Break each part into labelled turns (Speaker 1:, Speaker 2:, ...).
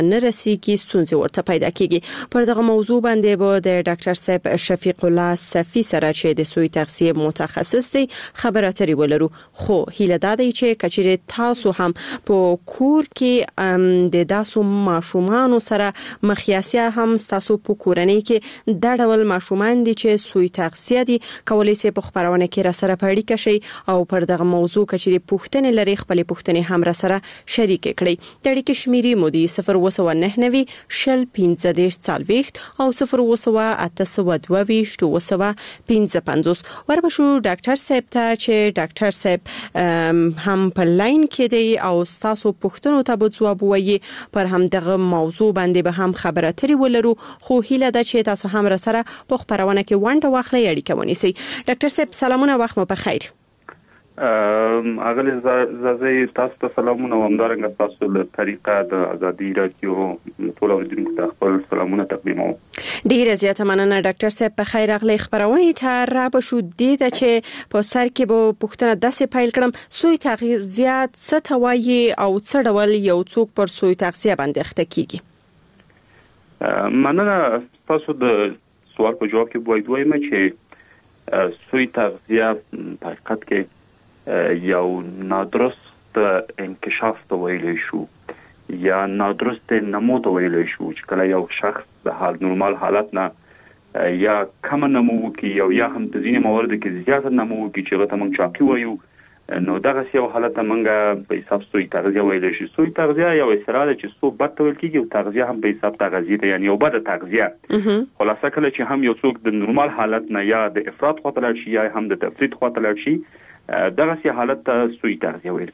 Speaker 1: نه رسیږي ستونزې ورته پیدا کیږي. پر دغه موضوع باندې به د ډاکټر صاحب شفیق الله صفی سره چې د سوی تغذیه متخصص دی خبرې اترې ولرو. خو هیله ده چې کچېره تاسو هم په کور کې د داسو ماشومان سره مخیاسیا هم تاسو په کورنۍ کې د ډول ماشومان دي چې سوی تغذیه دي کولای شي په خبرونه کې را سره پړی کشي او پر دغه موضوع کچېره پوښتنې لري خپل پوښتنې هم را سره شریک کړئ. د اړیکې شمیرې مو دي 099 شل 15 40 او 08822 وربشو ډاکټر صاحب ته چې ډاکټر صاحب هم په لاین کې دی او تاسو پوښتنو ته به جواب وایي. پر هم دغه موضوع باندې به هم خبرې اترې ولرو. خو هیله ده چې تاسو هم را سره په خبرونه کې ونډه واخلئ اړیکه ونیسئ. ډاکټر صاحب سلامونه وخت مو بخیر.
Speaker 2: اغلی زازي تاسو ته سلامونه او همدارنګه تاسو له طریقه د ازادي رادیو ټول اوریدونکو ته خپل سلامونه تقدیموم.
Speaker 1: ډیره زیاته مننه ډاکټر صاحب په خیر اغلی خبرونه ته را بشو دي چې په سر کې به پوښتنه داسې پیل کړم سوی تغذیه څه ته وایي او څه ډول یو څوک پر سوی تغذیه باندې اخته کیږي.
Speaker 2: مننه تاسو د سوال په جواب کې وایي وایم چې سوی تغذیه په حقیقت کې یو نادرست انکشاف ته ویل شو یا نادرست نمو ته ویل شو چې کله یو شخص د حال نورمال حالت نه یا کم نمو کوي یا هم د ځینې موارد کې زیات نمو کوي چې غته موږ چاقي وایو نو دغه یو حالت موږ په حساب سوی تغذیه ویل شي. سوی تغذیه یو استراله چې سو بد تول کیږي او تغذیه هم په حساب تغذیه یعنی یو بد تغذیه خلاصه کله چې هم یو څوک د نورمال حالت نه یا د افراط خاطر شي یا هم د تفرید خاطر شي دغه سي حالت ته سوی تغذیه ویل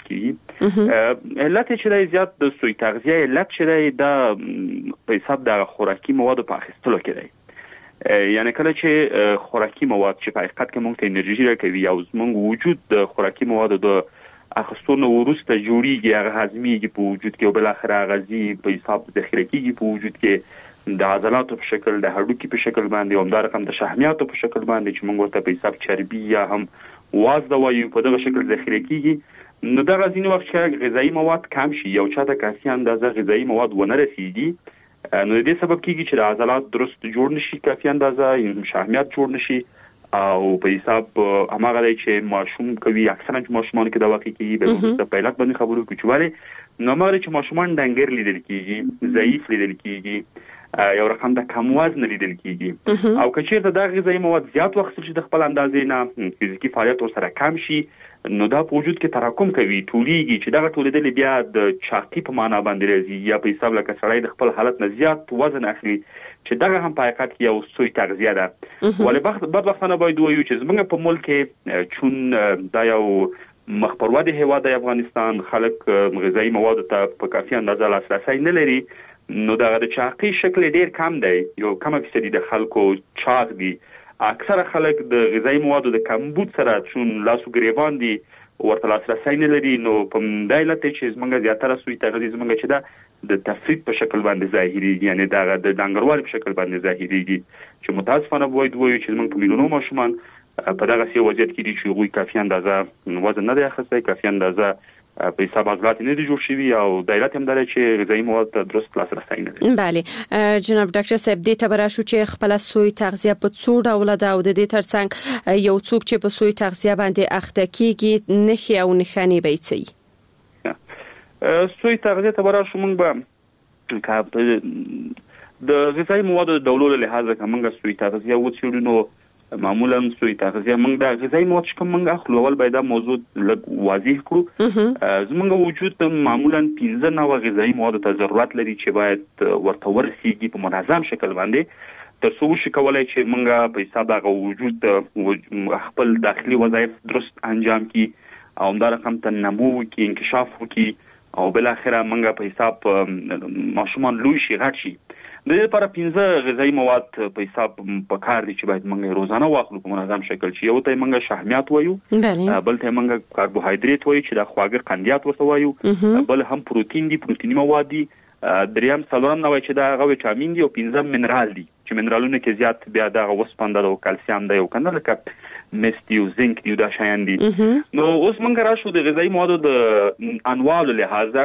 Speaker 2: کیږي. علت چې د زیات د سوی تغذیه علت چې د په حساب د خوراکي موادو په اخیستلو کې دی. یعنی کله چې خوراکي مواد چې په حقیقت کې موږ ته انرژي راکوي او زموږ وجود د خوراکي موادو د اخیستلو وروسته جوړیږي هغه هضميږي په وجود کې او بل اخر غذایی په حساب ذخیره کیږي په وجود کې د عضلاتو په شکل د هډوکي په شکل باندې او همدار رقم د شحمیاتو په شکل باندې چې موږ ورته په حساب چربي یا هم وازده وایو په دغه شکل ذخیره کیږي. نو دا غزینه وخت چې غذایی مواد کم شي یو چاته کافي اندازه غذایی مواد ونه رسیږي نو دې سبب کیږي چې د عضلات درست جوړ نشي کافي اندازه شحمیات جوړ نشي او په حساب هغه دی چې ماشوم کوي اکثرا چې ماشومان کې دا واقع کیږي به د پیلات باندې خبرو کوي نو هغه چې ماشومان ډنګر لیدل کیږي ضعیف لیدل کیږي یو رقم د کم وزن لیدل کیږي او کچېرته د غذایی مواد زیات وخت چې د خپل اندازې نه فزیکی فعالیت سره کم شي نو دا په وجود کې تراکم کوي ټولېږي چې دا ټولېدل بیا د چاقي په معنا باندې راځي یا په حساب لکه سړی د خپل حالت نه زیات وزن اخلي چې دا هم په حقیقت کې یو سوی تغذیه ده. ولې بعد وختونه باید وایو چې زمونږ په ملک کې چون دا یو مخپرواده هیواد د افغانستان خلک غذایی مواد ته په کافي اندازه لاسرسی نه لري نو دا د چاقي شکل ډیر کم دی یو کم فیصدي د خلکو چاق دي. اکثره خلک د غذایی موادو د کمبود سره چون لاسو ګریوان دي ورته لاسرسی نه لري نو په دې علت چې زمونږ زیاتره سوی تغذیه زمونږ چې دا د تفرید په شکل باندې ظاهري یعنی دا د ډنګروالي په شکل باندې ظاهريږي چې متاسفانه وایي چې زمونږ په میلیونونو ماشومان په دغه سی وضعیت کې دي چې غوي کافي اندازه وزن نه دی اخیستی کافي اندازه په حساب عضلات نه دي جوړ شوي او دایره هم درې چې غذایی مواد درست لاسرسی نه لري.
Speaker 1: بله جناب ډاکټر صاحب دې ته براشو چې خپل سوی تغذیه په څو ډول ده او د دې ترڅنګ یو څوک چې په سوی تغذیه باندې اخته کیږي نخي او نخانی بیتي
Speaker 2: سوی تغذیه ته براشو موږ به د غذایی موادو د ډولو له لحاظه کومه سوی تغذیه وڅېړو نو معمولا سوی تغذیه موږ د غذایی مواد کوم موږ اخلو ول باید دا موضوع لږ واضح کړو. زموږ وجود معمولا 15 نوع غذایی مواد ته ضرورت لري چې باید ورته ورسیږي په منظم شکل باندې تر څو شي کولای چې موږ په حساب د وجود خپل داخلي وظایف درست انجام کړي او همدار رقم ته نمو کې انکشاف وکړي او بل اخره موږ په حساب ماشومان لوی شي غټ شي د دې لپاره 15 غذایی مواد په حساب په کار دي چې باید موږ روزانه واخلو په منظم شکل چې یو ته موږ شحمیات وایو بل ته موږ کاربوهایډریټ وایو چې د خواږه قندیات ورته وایو بل هم پروتین دي پروتیني مواد دي دریم څلورم نوع چې دا غوي ویټامین دي او 15 منرال دي چې منرالونه کې زیات بیا دا وسپنده او کلسیم دی او کنه لکه مست او زنک دی دا شایان دي نو اوس موږ راشو د غذایی موادو د انواع له لحاظه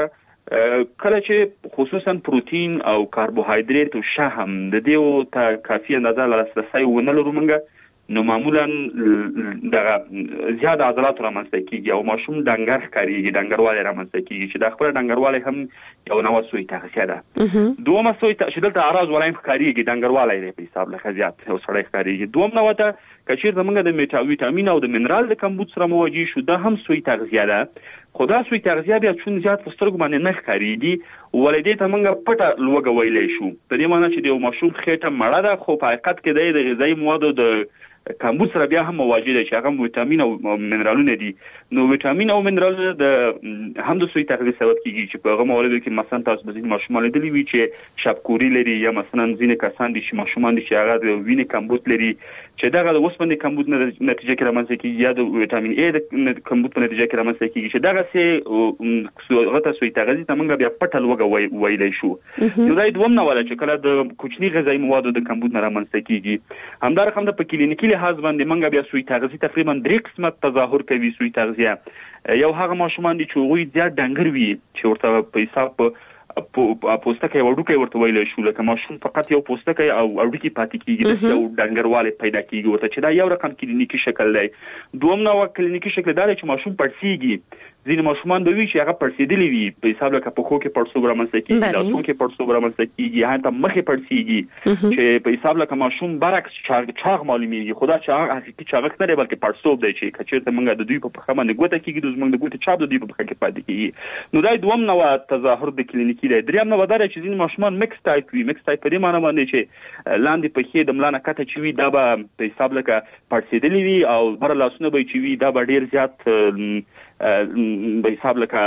Speaker 2: کله چې خصوصا پروتین او کاربوهایدریت او شحم د دې ته کافي اندازه لاسرسي ونه لرو موږ، نو معمولا دغه زیات عضلات رامنځته کیږي او ماشوم ډنګر ښکاريږي، ډنګروالی رامنځته کیږي چې د خپل ډنګروالی هم یو نوع سوی تغذیه ده. دومره سوی چې دلته اراز ولایم ښکاريږي، ډنګروالی دی په حساب له زیات او سړی ښکاريږي. دوم نوع ته کچیر زمونږ د ویټامین او د منرال د کمبود سره مواجه شو، دا هم سوی تغذیه ده. خدا سوی تغذیه بیا چون زیات فسترګ باندې نه ښکاريږي، ولې ته موږ پټه لوګه ویلې شو. په دې معنی چې د ماشوم خېټه مړه ده، خو په حقیقت کې د غذایی موادو د کمبود سره بیا هم مواجه دي چې هغه ویټامین او منرالونه دي. نو ویټامین او منرالونه د هم د سوی تغذیه سبب کیږي چې په هغه مواردو کې مثلا تاسو به ځین ماشومان لیدلی وي چې شبکوري لري، یا مثلا ځین کسان دي چې ماشومان دي چې هغه د وینې کمبود لري، چې دغه د اوسپنې کمبود نتیجه کې رامنځته کیږي، یا د ویټامین ای د کمبود په نتیجه کې رامنځته کیږي، چې دغه سه غته سوی تغذیه ته موږ بیا پټه لوګه ویلې شو. نو دا دوم نه ولا چې کله د کوچني غذایی موادو د کمبود نه رامنځته کیږي. همدار هم د په کلینیکي لحاظ باندې موږ بیا سوی تغذیه تقریبا 3 قسمه تظاهر کوي. سوی تغذیه یو هغه ماشومان دي چې غوي زیات ډنګر وي، چې ورته په حساب پوستکی وړوکی ورته ویل شو، لکه ماشوم فقط یو پوستکی او وړوکی پاتې کیږي، د یو ډنګروالی پیدا کیږي ورته، چې دا یو رقم کلینیکي شکل دی. دوم نوع کلینیکي شکل دا چې ماشوم پړسیږي. ځینې ماشومان به وي چې هغه پړسېدلی وي، په حساب لکه په خو کې پړسوب رامنځته کیږي، لاسو کې پړسوب رامنځته کیږي، هلته مخې پړسیږي، چې په حساب لکه ماشوم برعکس چاغ معلومیږي. خو دا چاغ حقیقي چاغښت نه دی، بلکې پړسوب دی چې کچېرته موږ د دوی په پښه باندې ګوته کیږي، د موږ د ګوتې چاپ د دوی په پښه کې پاتې کیږي. نو دا دوم نوع تظاهر د کلینیکي دی. دریم نوع دا چې ځینې ماشومان مکس ټایپ وي. مکس ټایپ په دې معنی باندې چې لاندې پښې د ملا نه کته چې وي دا به په حساب لکه پړسېدلی وي، او بره لاسونه به چې وي دا به ډېر زیات په حساب لکه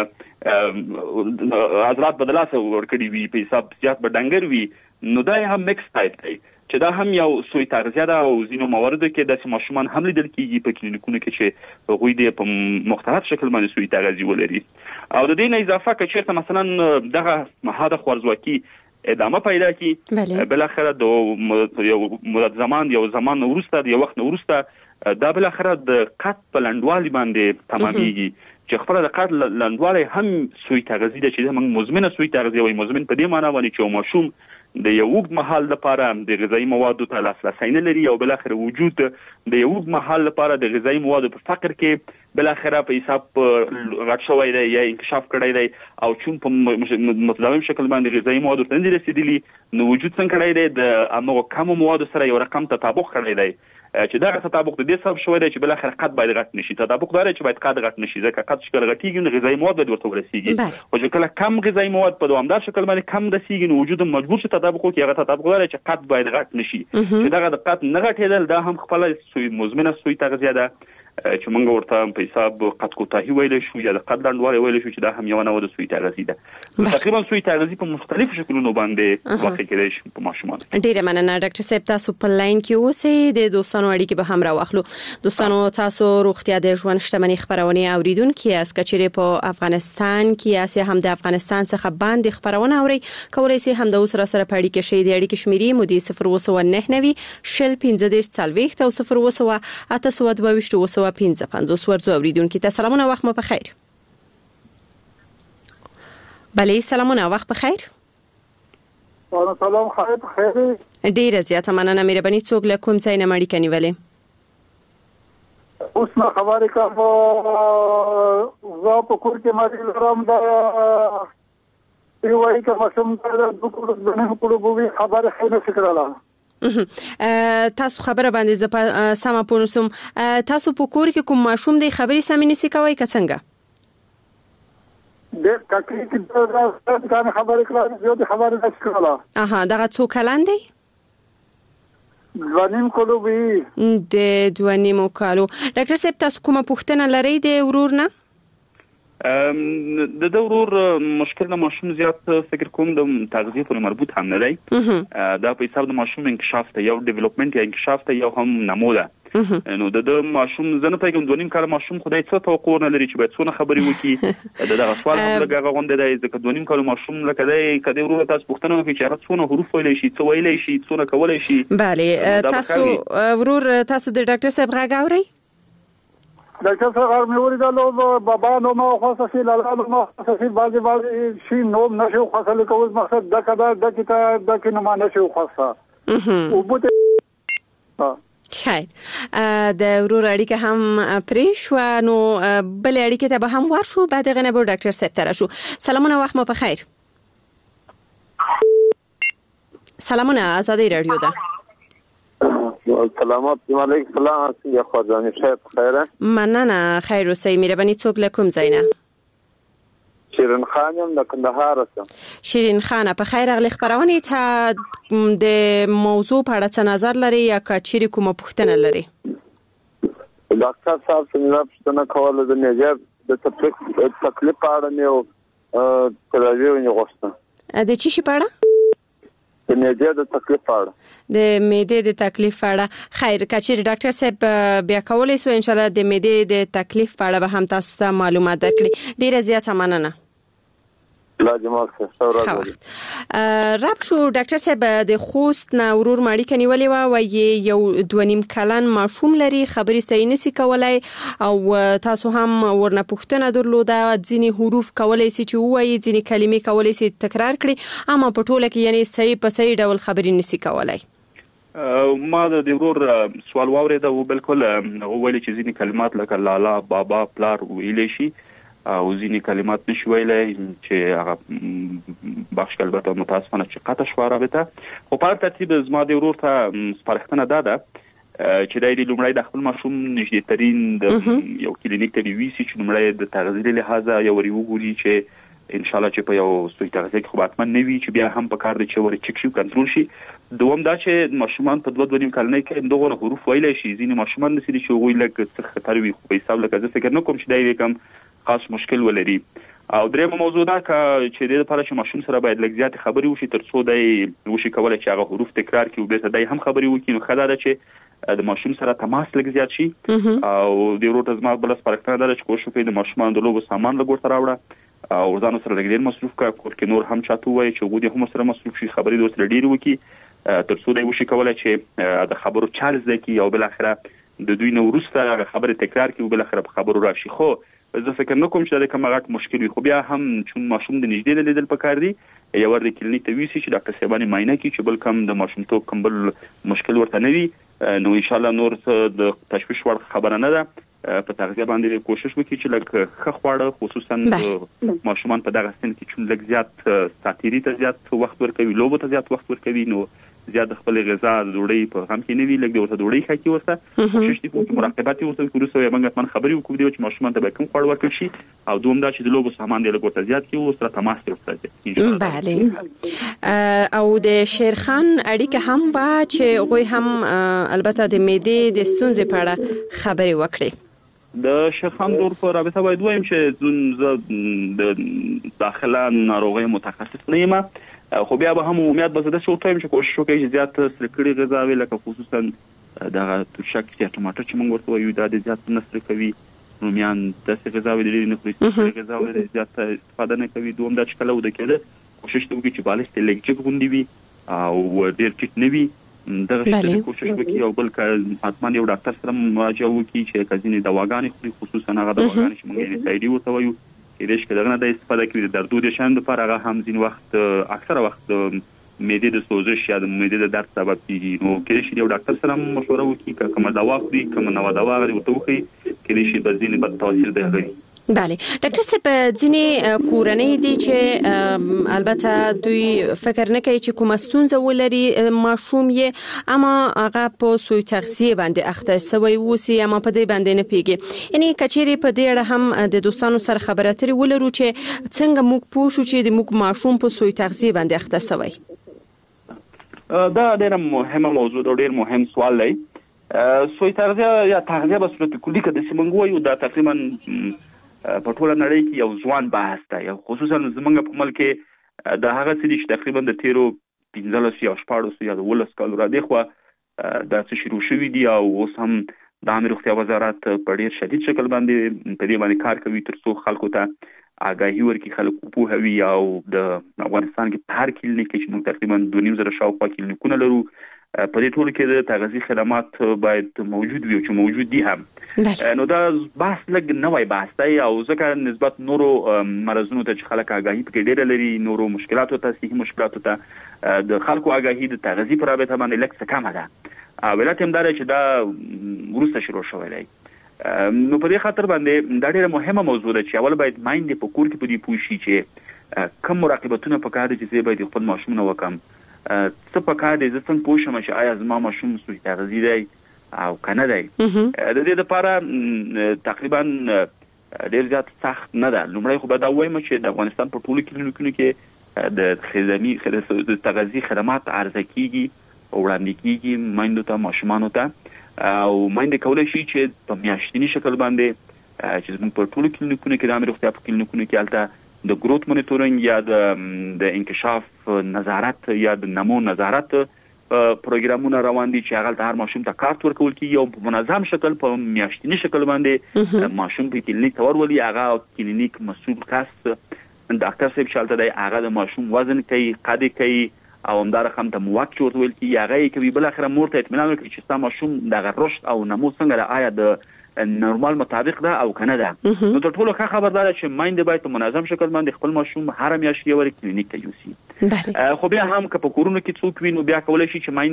Speaker 2: عضلات بدلاسه ورکړي وي، په حساب زیات به ډنګر وي. نو دا هم مکس ټایپ دی، چې دا هم یو سوی تغذیه ده. او ځینو مواردو کې داسې ماشومان هم لیدل کیږي په کلینیکونو کې چې هغوی د په مختلف شکل باندې سوی تغذیه ولري. او د دې نه اضافه که چېرته مثلا دغه مهاده خوارزواکي ادامه پیدا کی، بالاخره د یو مدت زمان وروسته، د یو وخت وروسته دا بالاخره د قد په لنډوالي باندې تمامېږي، چې خپل د قد لنډوالي هم سوی تغذیه ده، چې موږ مزمنه سوی تغذیه وایي. مزمن په دې معنی باندې چې ماشوم د یو اوږد مهال لپاره د غذایی موادو ته لاسرسی نه لري، او بالاخره وجود د یو اوږد مهال لپاره د غذایی موادو په فقر کې بالاخره په حساب غټ شوی دی یا انکشاف کړی دی، او چون په متداوم شکل باندې غذایی موادو ته نه رسیدلی، نو وجود څنګه کړی دی د هغو کمو موادو سره یو رقم تطابق کړی دی، چې دغه تطابق د دې سبب شوی دی چې بالاخره قد باید غټ نشي. تطابق دا دی چې باید قد غټ نشي، ځکه قد چې غټیږي نو غذایی مواد باید ورته ورسیږي، او چې کله کم غذایی مواد په دوامدار شکل باندې کم رسیږي، نو وجود مجبور شي تطابق وکړي. هغه تطابق دا دی چې قد باید غټ نشي، چې دغه د قد نه غټېدل دا هم خپله سوی مزمنه سوی تغذیه ده، چې موږ ورته په حساب قد کوتاهي ویلی شو یا د قد لنډوالی ویلی شو، چې دا هم یو نوع د سوی تغذیه ده. تقریبا سوی تغذیه په مختلفو شکلونو باندې واقع کېدای شي په ماشومانو.
Speaker 1: ډېره مننه ډاکټر صاحب، تاسو په لاین کې اوسئ، د دوستانو اړیکې به هم راواخلو. دوستانو، تاسو روغتیا د ژوند شتمنۍ خبرونه اوریدونکي یاست. کچېرې په افغانستان کې یاست یا هم د افغانستان څخه باندې خبرونه اورئ، کولای شئ هم د اوس سره په اړیکه شئ. د اړیکې شمیرې مو 02990 شل 15 40 او 02822 55 ورزو اوریدونکي ته سلامونه، وخت مو په خیر. بله، سلامونه، وخت په خیر.
Speaker 3: سلام، خیر په خیر.
Speaker 1: ډیره زیاته مننه، مهرباني. څوک له کوم ځای نه اړیکه نیولې؟
Speaker 3: اوس نه خبرې کوم، زه په کور کې مې لرم دا یو وایي که ماشوم د کړو بوي خبره خیر نه فکرله.
Speaker 1: تاسو خبره باندې ز سم پونسم، تاسو په کور کې کوم ماشوم دی خبرې سم نسی کوي که څنګه؟
Speaker 3: د کاکې کې دا خبره کړه، زه د خبره نشم کولای.
Speaker 1: اها، دغه څو کلن دی؟
Speaker 3: 2 کالو وی.
Speaker 1: د 2 کالو. ډاکټر صاحب، تاسو کومه پوښتنه لرئ د ورور نه؟
Speaker 2: د ورور مشکل د ماشوم زیات فکر کوم د تغذیه پورې مربوط هم نه دی. دا په حساب د ماشوم انکشاف ته، یو ډیولپمنٹ یا انکشاف ته، یو هم نمو ده. نو د ماشوم زنه پیغام 2 کال ماشوم خدای څه توقع نه لري چې باید څونه خبرې وکړي. دغه سوال هم لږه غونډه دی، ځکه 2 کال ماشوم لکه دی کدی ورور تاسو پوښتنه وکړي چې هغه څونه حروف ویلی شي، څه ویلی شي، څونه کولای شي.
Speaker 1: بله، تاسو ورور، تاسو د ډاکټر صاحب غږ اورئ؟
Speaker 3: ډاکټر صاحب مې ولیدل بابا نو ما خاصه شي لاله نو خاصه بعضي شي نو نشو خاصه لیکو مقصد د کدا د کیته د کینه ما نشو خاصه او بوته
Speaker 1: خیر د ورور اړیکه هم پریښو نو بل اړیکه ته به هم ورشو بعد غنه به ډاکټر صاحب تر شو سلامونه وخت مو په خیر سلامونه آزادی رادیو ده
Speaker 4: سلامات علیکم سلام یا خواجانی شاید خیره
Speaker 1: مننه خیر اوسئ مهرباني څوک له کوم ځای نه
Speaker 4: شیرین خانم د کندهار هستم
Speaker 1: شیرین خانه په خیر اغلی خبرونه ته د موضوع په اړه څه نظر لري یا کچېری کومه پوښتنه لري
Speaker 4: ډاکټر صاحب څنګه پوښتنه کوله د نجاب د تکلیف په اړه مې تراویو نه غوښته
Speaker 1: د چی شي په اړه
Speaker 4: د معدې د تکلیف په اړه
Speaker 1: د معدې د تکلیف په اړه خیر کچېری ډاکټر صاحب بیا کولای سو ان شاء الله د معدې د تکلیف په اړه به هم تاسو ته معلومات درکړي ډیره زیاته مننه
Speaker 4: لا جمال څه
Speaker 1: راب شو ډاکټر صاحب د خوست نه ورور ماړی کنيولې و یو 2.5 کلن ماشوم لري خبري صحیح نسی کولای او تاسو هم ورنه پوښتنه درلوده ځینی حروف کولای سي چې وایي ځینی کلمې کولای سي تکرار کړي اما په ټوله کې یعنی صحیح په صحیح ډول خبري نسی کولای
Speaker 2: ما د ورور سوال واورید او بالکل ویل چې ځینی کلمات لکه لالا بابا پلار ویلې شي او ځینی کلمات نشي ویلای چې هغه بخش البته متاسفانه چې قطع شو رابطه خو په ترتیب زما د ورور ته سپارښتنه ده چې دای لومړی د خپل ماشوم نږدې ترين د یو کلینیک ته ویسي چې لومړی د تغذیه لحاظه یو ریوګوري چې ان شاء الله چې په یو سوی تغذیه کې خو حتما نه وي چې بیا هم په کار دي چې ور چک شي کنټرول شي دوم دا چې ماشومان په 2.5 کلنۍ کې دغه حروف ویلای شي ځینې ماشومان نسي چې ویل لکه خطر وي خو په حساب لکه زه فکر نه کوم چې دای کوم خاص مشکل ولري او درېمه موضوع دا چې د لپاره چې ماشوم سره باید لږ زیات خبري وشي ترڅو دای وشي کولای چې هغه حروف تکرار کړي او به دای هم خبري وکړي نو خدای دا چې د ماشوم سره تماس لږ زیات شي او د ورته زما بل سپارښتنه ده چې کوشش وکړي د ماشومان د لوبو سامان لګور سره راوړه او ځان سره لږ ډیر مصروف کړه کور کې نور هم چاته وای چې غوډي هم سره مصروف شي خبري دوست ډیر وکړي ترڅو دای وشي کولای چې د خبرو چارج دکی او بل اخره د دوی نو ورسته خبره تکرار کړي او بل اخره خبرو راشي خو زه فکر نه کوم چې دا کوم غټ مشکل وي خو بیا هم چې ماشوم د نږدې لیدل پکار دی یو ور د کلینیک ته ویسي چې ډاکټر صاحبانی معاینه کوي چې بل کم د ماشوم تو کوم بل مشکل ورته نه وي نو ان شاء الله نور د تشویش وړ خبره نه ده په تغذیه باندې کوشش وکړي چې لکه ښه خواړه خصوصا ماشومان په دغه سن کې چې لږ زیات ساتيري ته زیات وخت ورکوي لوبو ته زیات وخت ورکوي نو زیات خپل غذا ډوډۍ په هم کې نه وی لګ ورته ډوډۍ خاکي ورته کوشش دي چې مراقبت ورته وکړو سو یې موږ خبرې وکړو چې ماشومان ته به کوم خواړه ورکړي شي او دوم دا چې د لوبو سامان دی لګ ورته زیات کی او سره تماس ورته
Speaker 1: بله او د شیرخان اړیکه هم با چې غوي هم البته د معدې د ستونزې په اړه خبرې وکړي
Speaker 2: د شیرخان دور په رابطه باید وایم چې زه د داخله ناروغي متخصص نه یم خو بیا به هم امید به زده شو ټایم چې کوشش وکړي چې زیات سرکړي غذاوي لکه خصوصا د ترشک یا ټماټر چې موږ ورته وایو دا د زیات نسر کوي رومیان د غذاوي د نه خوري غذاوي د زیات استفاده نه کوي دوم دا چې کله ود کېده کوشش وکړي چې بالښت لږ غونډي وي او ډیر ټیټ نه وي دغه څه کوشش وکړي او بل حتما یو ډاکټر سره مراجعه وکړي چې کزینې دواګانې خوري خصوصا هغه دواګانې چې موږ یې سایډي ورته وایو کېدش کې دغه د استفاده کوي د دردو د شان لپاره هغه هم ځین وخت اکثره وخت معدې د سوزش یا د معدې د درد سبب کیږي نو کېدش یو ډاکټر سره مشوره وکړي کومه دوا خوري کومه نو دوا غوړي ورته وکړي کېدش به ځین بد تاثیر دی غوړي
Speaker 1: بله ډاکټر صاحب ځینې کورنۍ دي چې البته دوی فکر نه کوي چې کومه ستونزه ولري ماشوم یې اما هغه په سوی تغذیه باندې اخته سوی وسی اما په دې باندې نه پیږي یعنی کچېری په دې اړه هم د دوستانو سره خبرې اترې ولرو چې څنګه موږ پوښو چې د موږ ماشوم په سوی تغذیه باندې اخته سوی
Speaker 2: دا ډېر مهمه موضوع او ډېر مهم سوال دی سوی تغذیه یا تغذیه په صورت کلی کې د سیمنګو یو دا تقریبا په ټوله نړۍ کې یو ځوان بحث دی خصوصا زمونږ په ملک کې د هغه څه چې تقریبا د 15 یا 14 یا 12 کال را دی خو دا څه شروع شوی دی او اوس هم د امیر روغتیا وزارت په ډیر شدید شکل باندې په دې باندې کار کوي ترڅو خلکو ته آگاهي ورکړي خلکو په هوی او د افغانستان کې په هر کلینیک کې چې موږ تقریبا 2.5 شاوخوا کلینیکونه لرو په دې ټولو کې د تغذیه خدمات باید موجود وي چې موجود دي هم. نو دا بحث لږ نوې بحث دی او ځکه نسبت نورو مرزونو ته چې خلک آگاهي پکې ډېر لري، نورو مشکلاتو ته صحي مشکلاتو ته د خلکو آگاهي د تغذیه پر رابطه باندې لږ څه کمه ده. ولایت هم دا چې دا وروسته شروع شوی دی. نو په دې خاطر باندې دا ډېره مهمه موضوع ده چې اول باید مایند په کور کې په دې پوه شي چې کوم مراقبتونه پکار دي چې باید خپل ماشومونه وکم، څه پکار دي، زه څنګه پوه شم چې آیا زما ماشوم صحي تغذیه دی او کنه دی. د دې لپاره تقریبا ډېر زیات سخت نه ده. لومړی خو به دا وایم چې د افغانستان په ټولو کلینیکونو کې د تغذیه خدمات عرضه کیږي او وړاندې کیږي مایندو ته، ماشومانو ته، او مایند کولای شي چې په میاشتني شکل باندې چې زموږ په ټولو کلینیکونو کې د عامه روغتیا په کلینیکونو کې هلته د گروث مونیټورینګ یا د انکشاف نظارت یا د نمو نظارت پروګرامونه روان دي چې هغه هر ماشوم ته کارت ورکول کیږي او په منظم شکل په میاشتني شکل باندې ماشوم په کلینیک ورولي. هغه کلینیک مسؤل کس ډاکټر صاحب شالته دی، هغه د ماشوم وزن کوي، قد کوي او همدار هم ته مواد چورت ویل کیږي، هغه کوي بل اخر مور ته اطمینان ورکړي چې ستا ماشوم د رشد او نمو څنګه آیا د نورمال مطابق ده او کنه ده. نو تر ټولو ښه خبردار چې مایند باید په منظم شکل باندې خپل ماشوم هر میاشت یو کلینیک ته یوسي. خو بیا هم که په کورونو کې څوک وي نو بیا کولای شي چې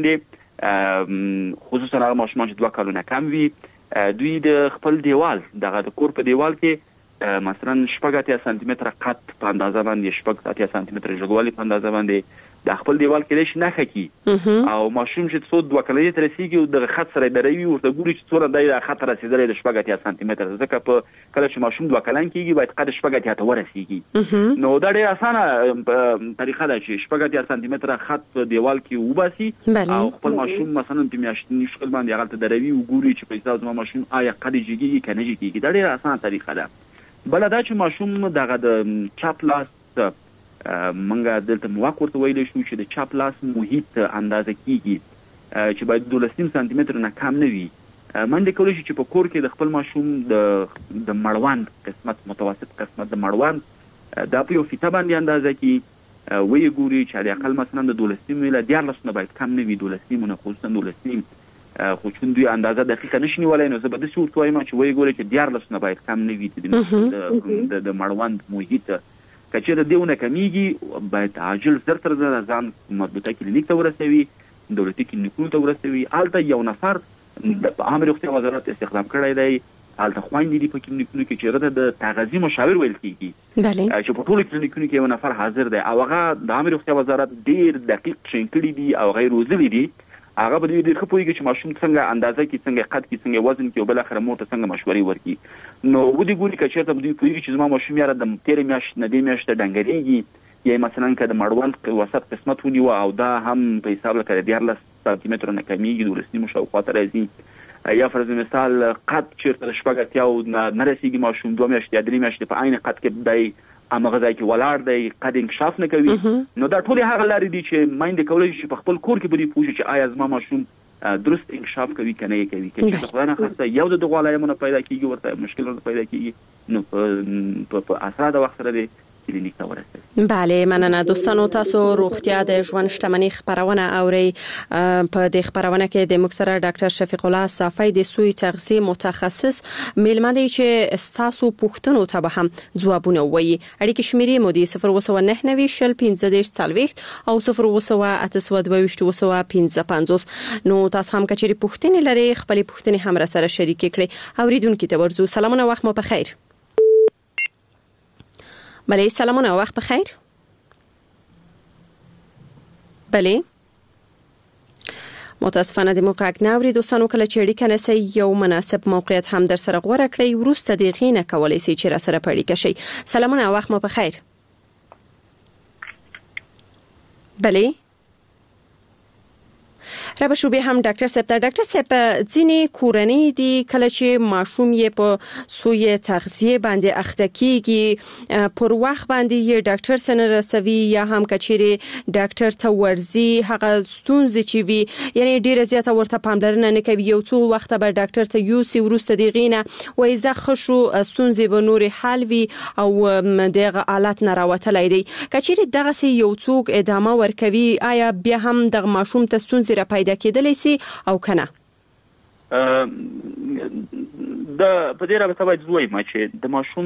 Speaker 2: مایند خصوصا هغه ماشومان چې 2 کالونه کم وي دوی د خپل دیوال دغه د کور په دیوال کې مثلا 8 سانتي متر قد په اندازه باندې 8 سانتي متر ژوروالی په اندازه باندې د خپل دیوال کې لښ نه خکی او ماشوم چې څو 2 کالې تر رسیدي او د خط سره دروي ورته ګوري چې څوره د خط رسیدلې د 8 سانتي متر، ځکه په کله چې ماشوم 2 کالان کېږي باید قد 8 ته ورسیږي. نو دا ډېر اسانه طریقه ده چې 8 سانتي متر خط په دیوال کې وباسي او خپل ماشوم مثلا په میاشتني شکل باندې هغه ته دروي او ګوري چې په حساب زما ماشوم آیا قد جګي کنه جګي. دا ډېر اسانه طریقه ده. بل دا چې ماشوم دغه د چاپ لاس منګه دلته مواقع ورته ویل شو چې د چاپ لاس محیط اندازه کیږي چې باید 12 سانتي متر نه کم نه وي. منډه کولای شي چې په کور کې د خپل ماشوم د مړوند قسمت متوسط قسمت د مړوند د په یو فیته باندې اندازه کی وی ګوري چې د اقل مثلا د 12 میله 14 نه باید کم نه وي، 12 نه خصوصا 12 خو چون دوی اندازه دقیقه نشي ولای نو زه به د څه ورته وایم چې وی ګوري چې 14 نه باید کم نه وي د مړوند محیط. کچېره دیونه کمیږي باید عاجل زر ځان مربوطه کلینیک ته ورسوي، دولتي کلینیکونو ته ورسوي. هلته یو نفر د عامه روغتیا وزارت استخدام کړی دی، هلته خویندې دي په کلینیکونو کې چې هغه د تغذیه مشاور ویل کیږي چې په ټولو کلینیکونو کې یو نفر حاضر دی او هغه د عامه روغتیا وزارت ډېر دقیق ټرین کړي دي او غیر روزلي دي. هغه به ډېر ښه پوهېږي چې ماشوم څنګه اندازه کې، څنګه قد کې، څنګه وزن کې او بل اخره مور ته څنګه مشورې ورکړي. نو ودې ګوري که چېرته دوی پوهېږي چې زما ماشوم یاره د تېرې میاشت نه دې میاشت ته ډنګرېږي یا مثلا که د مړوند وسط قسمت ونیوه او دا هم په حساب لکه د 14 سانتي مترو نه کمیږي، 12 شاوخوا ته راځي، یا فرض مثال قد چېرته د 8 نه رسېږي ماشوم 2 میاشتې یا 3 میاشتې په عین قد کې دی امغه ځای کې ولاړ دی، قد انکشاف نه کوي. نو دا ټولې هغه لارې دي چې مایند کولای شي په خپل کور کې به پوه شي چې آیا زما ماشوم درست انکشاف کوي کنه یې کوي. چې خدای نه خواسته یو د دغه علایمونه پیدا کیږي ورته مشکلونه پیدا کیږي نو په اسرا د وخت سره کلینیک ته ورسېږي.
Speaker 1: بله، مننه دوستانو. تاسو روغتیا د ژوند شتمنۍ خبرونه اوري. په دې خبرونه کې د مکسره ډاکټر شفیق الله صافی د سوی تغذیه متخصص میلمه دی چې تاسو پوښتنو ته به هم ځوابونه وایي. اړیکې شمیرې مو دي 019901540 او 018221550. نو تاسو هم کچېری پوښتنې لري خپل پوښتنې هم را سره شریک کړئ. اوریدونکو ته ورزو سلامونه، وخت مو بخیر. بله، سلامونه، وقت بخیر. بله، متاسفانه د موقعک ناوری دوستانو کله چې اړیکه نسی یو مناسب موقعیت هم در سره غوړه کړئ وروسته د غینه کولای شي چې را سره پړی کشي. سلامونه، وقت مو بخیر. بله، رب شو به هم ډاکټر صاحب ځینې کورنۍ دي کله چې ماشوم یې په سوی تغذیه باندې اخته کیږي پر وخت باندې یې ډاکټر سره رسوي یا هم کچېری ډاکټر ته ورزي هغه ستونزې چې وي یعنی ډیره زیاته ورته پاملرنه نه کوي، یو څو وخت به ډاکټر ته یوسي ورسته دی غینه وای زه خشو ستونزې به نور حل وي او دغه حالت نه راوتلای دی. کچېری دغه سي یو څوک ادامه ورکوي آیا بیا هم د ماشوم ته ستونزې را پیدا کېدلی سي او کنه؟
Speaker 2: د په دې رابطه باید وایم چې د ماشوم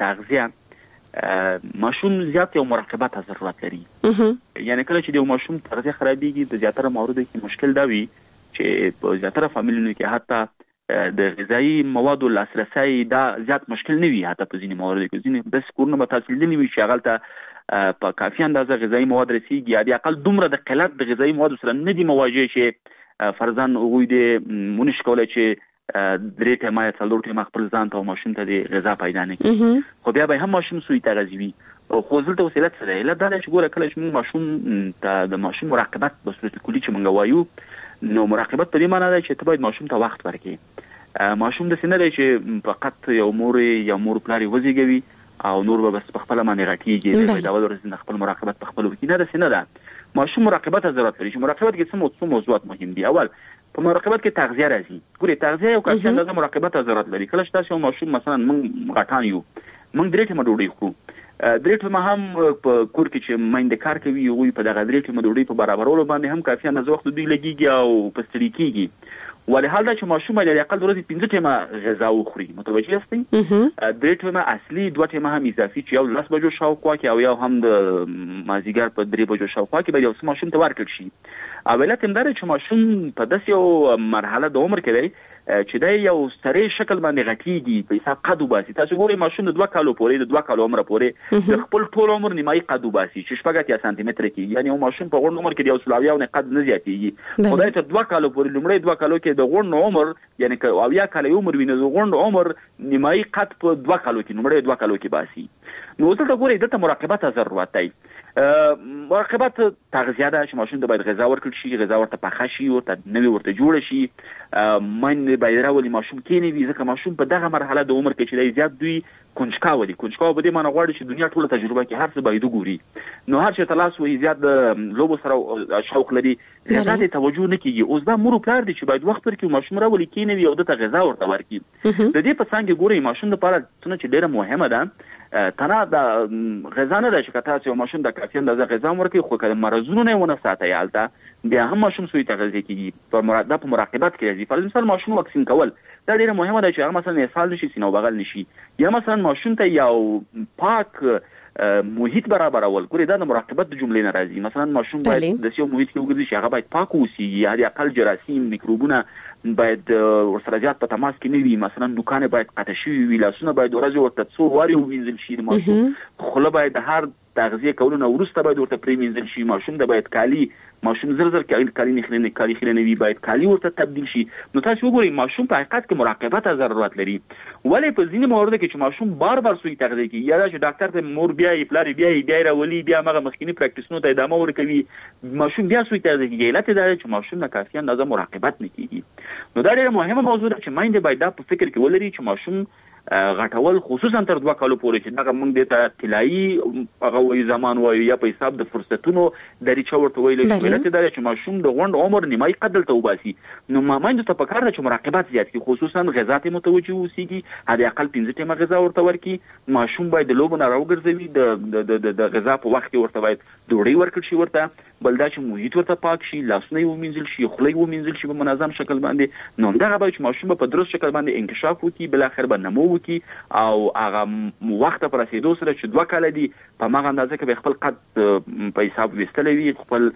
Speaker 2: تغذیه ماشوم زیات یو مراقبت ضرورت لري. یعنی کله چې د ماشوم تغذیه خرابېږي د زیاتره مواردو کې مشکل دا وي چې په زیاتره فامیلونو کې حتی د غذایی موادو لاسرسي دا زیات مشکل نه وي. حتی په ځینې مواردو کې ځینې بس کورونه به تحصیل نه وي چې هغه په کافي اندازه غذایی مواد رسیږي یا د اقل دومره د قلت د غذایی موادو سره نه دي مواجه چې فرضاً هغوی د مونږ کولای چې 3 ټیمه یا 4 ټیمه خپل ځان ته ماشوم ته د غذا پیدا نه کړي. خو بیا به هم ماشوم سوی تغذیوي خو زلته وسیله څه ده؟ دا چې ګوره کله چې موږ ماشوم ته د ماشوم مراقبت په صورت کلی چې موږ وایو نو مراقبت په دې معنی ده چې ته باید ماشوم ته وخت ورکړې. ماشوم د سینه دی چې فقط یو مور یا مور پلار وزیږوي او نور به بس په خپل باندې غټیږي دا ولر خپل مراقبت په خپل وکینه د سینه ده. ماشوم مراقبت ضرورت لري. چې مراقبت کې څه موضوعات مهم دي. اول په مراقبت کې تغذیه راځي. ګوري تغذیه یو کافي اندازه مراقبت ضرورت لري. کله چې تاسو ماشوم مثلا موږ غټان یو موږ 3 ټیمه ډوډۍ خورو 3 ټیمه هم په کور کې چې مینده کار کوي یو په دغه 3 ټیمه ډوډۍ په برابرولو باندې هم کافي اندازه وخت دوی لګيږي او په ستړي کېږي. ولې حال دا چې ماشوم باید اقل ورځې 15 ټیمه غذا وخوري. متوجه یاستئ؟ 3 ټیمه اصلي 2 ټیمه هم اضافي چې یو 10 بجو شاوخوا کې او یو هم د مازیګر په 3 بجو شاوخوا کې به یو ماشوم ته ورکړل شي. او علت هم دا چې ماشوم په داسې یو مرحله د عمر کې دی چې دا یو سری شکل باندې غټیږي په حساب قد وباسي. تاسو ګورئ ماشوم د 2 کالو پورې د 2 کالو عمر پورې د خپل ټول عمر نیمایي قد وباسي چې 14 سانتي متر کې. یعنی یو ماشوم په غوڼ عمر کې د یو سلاویاو نه قد نه زیاتېږي. خدای ته 2 کالو پورې لومړی 2 کالو کې د غوڼ عمر یعنی که او یا کال عمر ویني د غوڼ عمر نیمایي قد په 2 کالو کې لومړی 2 کالو کې باسي. نو څه ته ګورئ د مراقبت ضرورت دی. مراقبت تغذیه ده چې ماشوم ته باید غذا ورکړل شي. غذا ورته پخه شي ورته نوې ورته جوړ شي. من باید راولي ماشوم کې نه وي ځکه ماشوم په دغه مرحله د عمر کې چې زیات دوی کنجکاو دي. کنجکاو به دې معنی غواړي چې دنیا ټوله تجربه کې هر څه باید وګوري. نو هر څه تلاس وي زیات د لوبو سره شوق لري غذا ته توجه نه کیږي. اوس دا مور پلار دي چې باید وخت ورکړي ماشوم راولي کې نه وي او د غذا ورته ورکړي. د دې په څنګه ګوري ماشوم لپاره څه چې ډیره مهمه ده تنها د غذا نه ده چې تاسو ماشوم د کافي اندازه غذا ورکړي خو کله مرزونه نه ونه ساتي حالته بیا هم ماشوم سوی تغذیه کیږي. په مراقبت کې راځي. پر مثال ماشوم واکسین کول دا ډیره مهمه ده چې هغه مثلا اسهال نشي سینه بغل نشي یا مثلا ماشوم ته یو پاک محیط برابرول. ګوري دا د مراقبت د جملې نه راځي. مثلا ماشوم باید د سیو محیط کې وګرځي چې هغه باید پاک اوسي یا د اقل جراثیم میکروبونه باید ورسره زیات په تماس کې نه وي. مثلا دکان باید قطع شوی وي. لاسونه باید ورځ ورته څو واري وینځل شي. ماشوم خوله باید هر تغذیه کولو نه وروسته باید ورته پریمینځل شي. ماشوم د باید کالی ماشوم زر کالی نه کالی خلنه وي باید کالی ورته تبدیل شي. نو تاسو وګورئ ماشوم په حقیقت کې مراقبت ضرورت لري. ولې په ځینې موارد کې چې ماشوم بار بار سوی تغذیه کوي یا چې ډاکټر ته مور بیا پلار بیا راولي بیا هغه مخکینی پریکټیسونو ته ادامه ورکوي ماشوم بیا سوی تغذیه کوي. علت دا چې ماشوم نه کافي اندازه مراقبت نه کوي. نو دا ډېره مهمه موضوع ده چې مایند باید دا په فکر کې ولري چې ماشوم غټول خصوصا تر 2 کالو پورې چې دا موږ د طلایی هغه وی زمان وایو یا په حساب د فرصتونو د ریچ ورته ویل شي چې دا چې ماشوم د غوند عمر نیمای قدل ته وباسي. نو مایند ته پکار ده چې مراقبت زیات کړي خصوصا غذا ته متوجه اوسېږي. هدا اقل 15 ټیمه غذا ورته ورکي. ماشوم باید د لوب نه راوګرځوي. د غذا په وخت کې ورته باید ډوډۍ ورکړي شي. ورته بل دا چې محیط ورته پاک شي. لاسونه ومینځل شي. خولۍ ومینځل شي په منظم شکل باندې. نو دا به چې ماشوم په درست شکل باندې انکشاف وکړي بل اخر به نمو کی او هغه وخت پر رسیدو سره چې 2 کال دي په هغه اندازه کې خپل قد په حساب وستلې وي خپل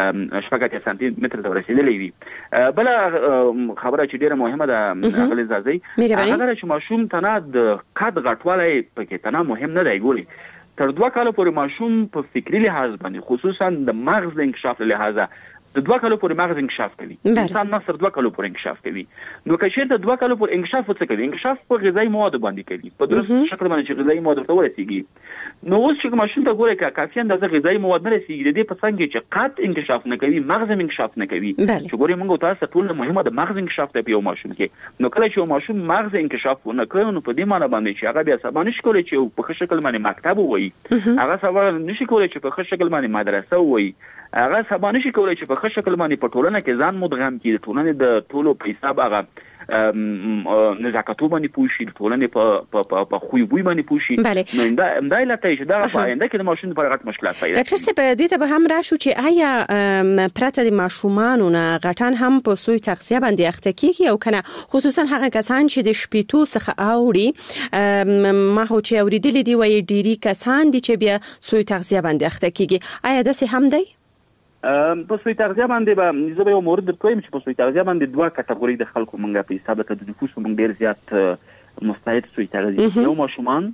Speaker 2: 14 سانتي متر ته رسیدلې وي. بل خبره چې ډیره مهمه ده غل زازي هغه چې ماشوم تنه د قد غټوالی پکې تنه مهم نه دی. ګوري تر 2 کال پورې ماشوم په فکری لحاظ باندې خصوصا د مغز د انکشاف لحاظه د 2 کالو پورې مغز انکشاف کوي. انسان مغز 2 کالو پورې انکشاف کوي. نو که چیرته 2 کالو پورې انکشاف وڅ کوي انکشاف په غذایی مواد باندې کوي په درست شکل باندې چې غذایی مواد ته ورسیږي. نو اوس چې ماشوم ته ګوره که کافي اندازه غذایی مواد نه رسیږي د دې په څنګه چې قد انکشاف نه کوي مغز انکشاف نه کوي. چې ګوره موږ تاسو ټول مهمه د مغز انکشاف ته په ماشوم کې. نو کله چې ماشوم مغز انکشاف نه کوي نو په دې معنی باندې چې هغه بیا سبا نشي کولای چې په ښه شکل باندې مکتب وایي. هغه سبا نشي کولای چې په ښه شکل باندې مدرسه وایي. هغه سبا نشي کولای چې په ښه شکل باندې په ټولنه کې ځان مدغم کړي، د ټولنې د ټولو په حساب هغه نزاکتو باندې پوښي، د ټولنې په خوې بوی باندې پوښي. نو دا لته چې دا په آینده کې د ماشوم لپاره غټ مشکلات پیدا کوي.
Speaker 1: ډاکټر صاحب دې ته به هم راشو چې آیا پرته د ماشومانو نه غټان هم په سوی تغذیه باندې اخته کیږي او کنه، خصوصا هغه کسان چې د شپېتو څخه اوړي ما هو چې اوریدلې دی وایي ډيري کسان دي چې بیا سوی تغذیه باندې اخته کیږي. آیا دا څه هم دی؟
Speaker 2: په سوی تغذیه باندې به زه به یو مورد درکوم چې په سوی تغذیه باندې دوه کټګوري د خلکو مونږه په حساب کې د نفوس مونږ ډیر زیات مستعد سوی تغذیه. یو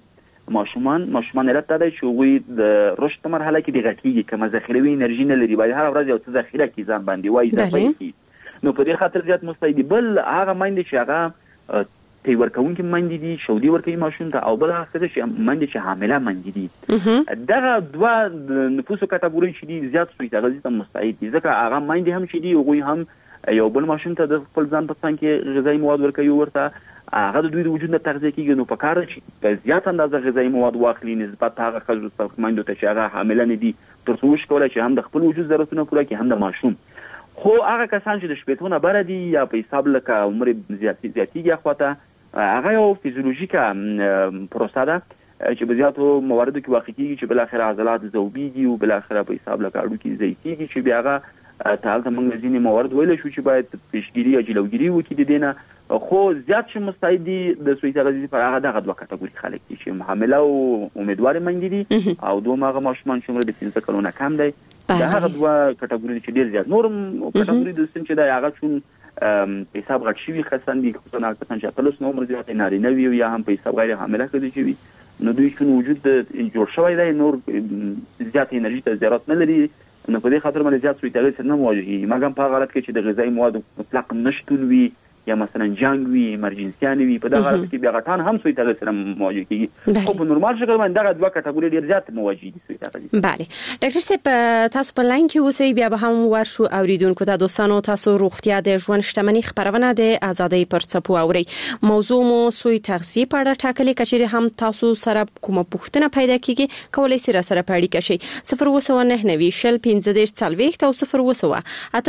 Speaker 2: ماشومان علت دا دی چې وی د رشد مرحله کې د غټیږي کومه ذخیروي انرژي نه لري، باید هر ورځ یو څه ذخیره کی ځان باندې وای ځای. نو په دې خاطر زیات مستعد. بل هغه مایند چې هغه تی ورکوونکي مندي دي، شودي ورکوي ماشوم ته، او بل هغه چې مندي چې حامله مندي دي. دغه دوه نفوسو کټګوري چې دي زیات سوی تغذیه ته مستعد دي، ځکه هغه مندي هم چې دي هغوی هم یو بل ماشوم ته د خپل ځان په څنګ کې غذایی مواد ورکوي، ورته هغه د دوی د وجود نه تغذیه کیږي. نو په کار چې په زیات اندازه غذایی مواد واخلي نسبت هغه خلکو ته مندو ته چې هغه حامله نه دي، تر څو وشکولای چې هم د خپل وجود ضرورتونه پوره کړي هم د ماشوم. خو هغه کسان چې د شپېتو نه بره دي یا په حساب لکه عمر زیاتیږي اخواته، هغه یو فیزیولوژیکه پروسه ده چې په زیاتو مواردو کې واقع کیږي چې بل اخر عضلات ذوبیږي او بل اخر په حساب لکه اړو کې ضعیفیږي، چې بیا هغه تعال موږ ځینې موارد ویل شو چې باید پیشګیری یا جلوګیری وکړي د دینه. خو زیات چې مستعد دي د سوی تغذیه پر هغه دغه دوه کټګوري خلک دي چې حامله او امیدوار مندي دي، او دوه هغه ماشومان چې عمر د 15 کلونو کم دی. دا هغه دوه کټګوري چې ډیر زیات نورم کټګوري د سن چې دا هغه چون په حساب غټ شوی کسان دي، خصوصا هغه کسان چې تلوس نو عمر زیات نارینه وي یا هم په حساب غیر حامله کړي شوی، نو دوی شنو وجود جوړ شوی دی، نور زیات انرژي ته ضرورت نه لري. نو په دې خاطر باندې زیات سوی تغذیه نه مواجهي، مګر په حالت کې چې د غذایی مواد مطلق نشټون وي یا مثلا جنگ وي، ایمرجنسي وي، په دغه حالت کې بیا غټان هم سوی تغذیه سره مواجه کیږي. خو په نورمال شکل باندې دغه دوه کټګوري ډیر زیات مواجه دي سوی تغذیه.
Speaker 1: بله ډاکټر صاحب تاسو په لاین کې اوسئ، بیا به هم ورشو اوریدونکو ته دوستانو تاسو روغتیا د ژوند شتمنۍ خبرونه د ازادۍ پر څپو اوري. موضوع مو سوی تغذیه په اړه ټاکلې، کچېرې هم تاسو سره کومه پوښتنه پیدا کیږي کولای شئ را سره په اړیکه شئ. 029 شل 15 40 او 0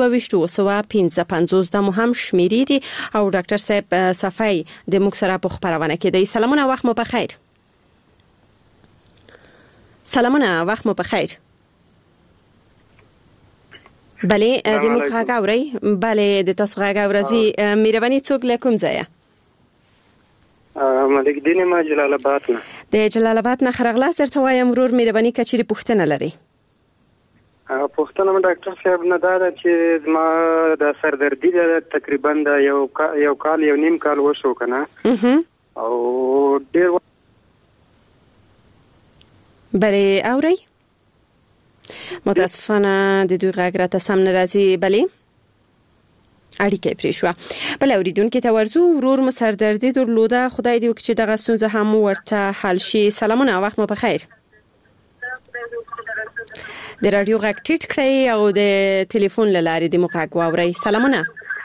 Speaker 1: 822 د مو هم شمیرې دي. او ډاکټر صاحب صفای د موږ سره په خبرونه کې دی. سلامونه، وخت مو بخیر. سلامونه، وخت مو بخیر. بله د موږ غږ اورئ؟ بله د تاسو غږ اورئ. مهرباني څوک له کوم ځایه؟
Speaker 5: ملک دین ما جلال آباد نه. د
Speaker 1: جلال آباد نه خرغلاس درته وایم ورور، مهرباني کچېرې پوښتنه لري.
Speaker 5: پوښتنه مې ډاکټر صاحب نه دا چې ما د سردردي تقریبا د یو کال یو نیم کال وشو کنه، او ډیر
Speaker 1: بله اورئ؟ متاسفانه د دوی غږ راته سم نه راځي. بله اړیکه پرې شوه. بل اوریدونکو ته ورزو، ورور مو سردردي درلوده، خدای دې وکړي چې دغه ستونزه هم ورته حل شي. سلامونه، وخت مو بخیر. د رادیو غږ ټیټ کړئ او د ټلیفون له لارې د مو غږ واورئ. سلامونه.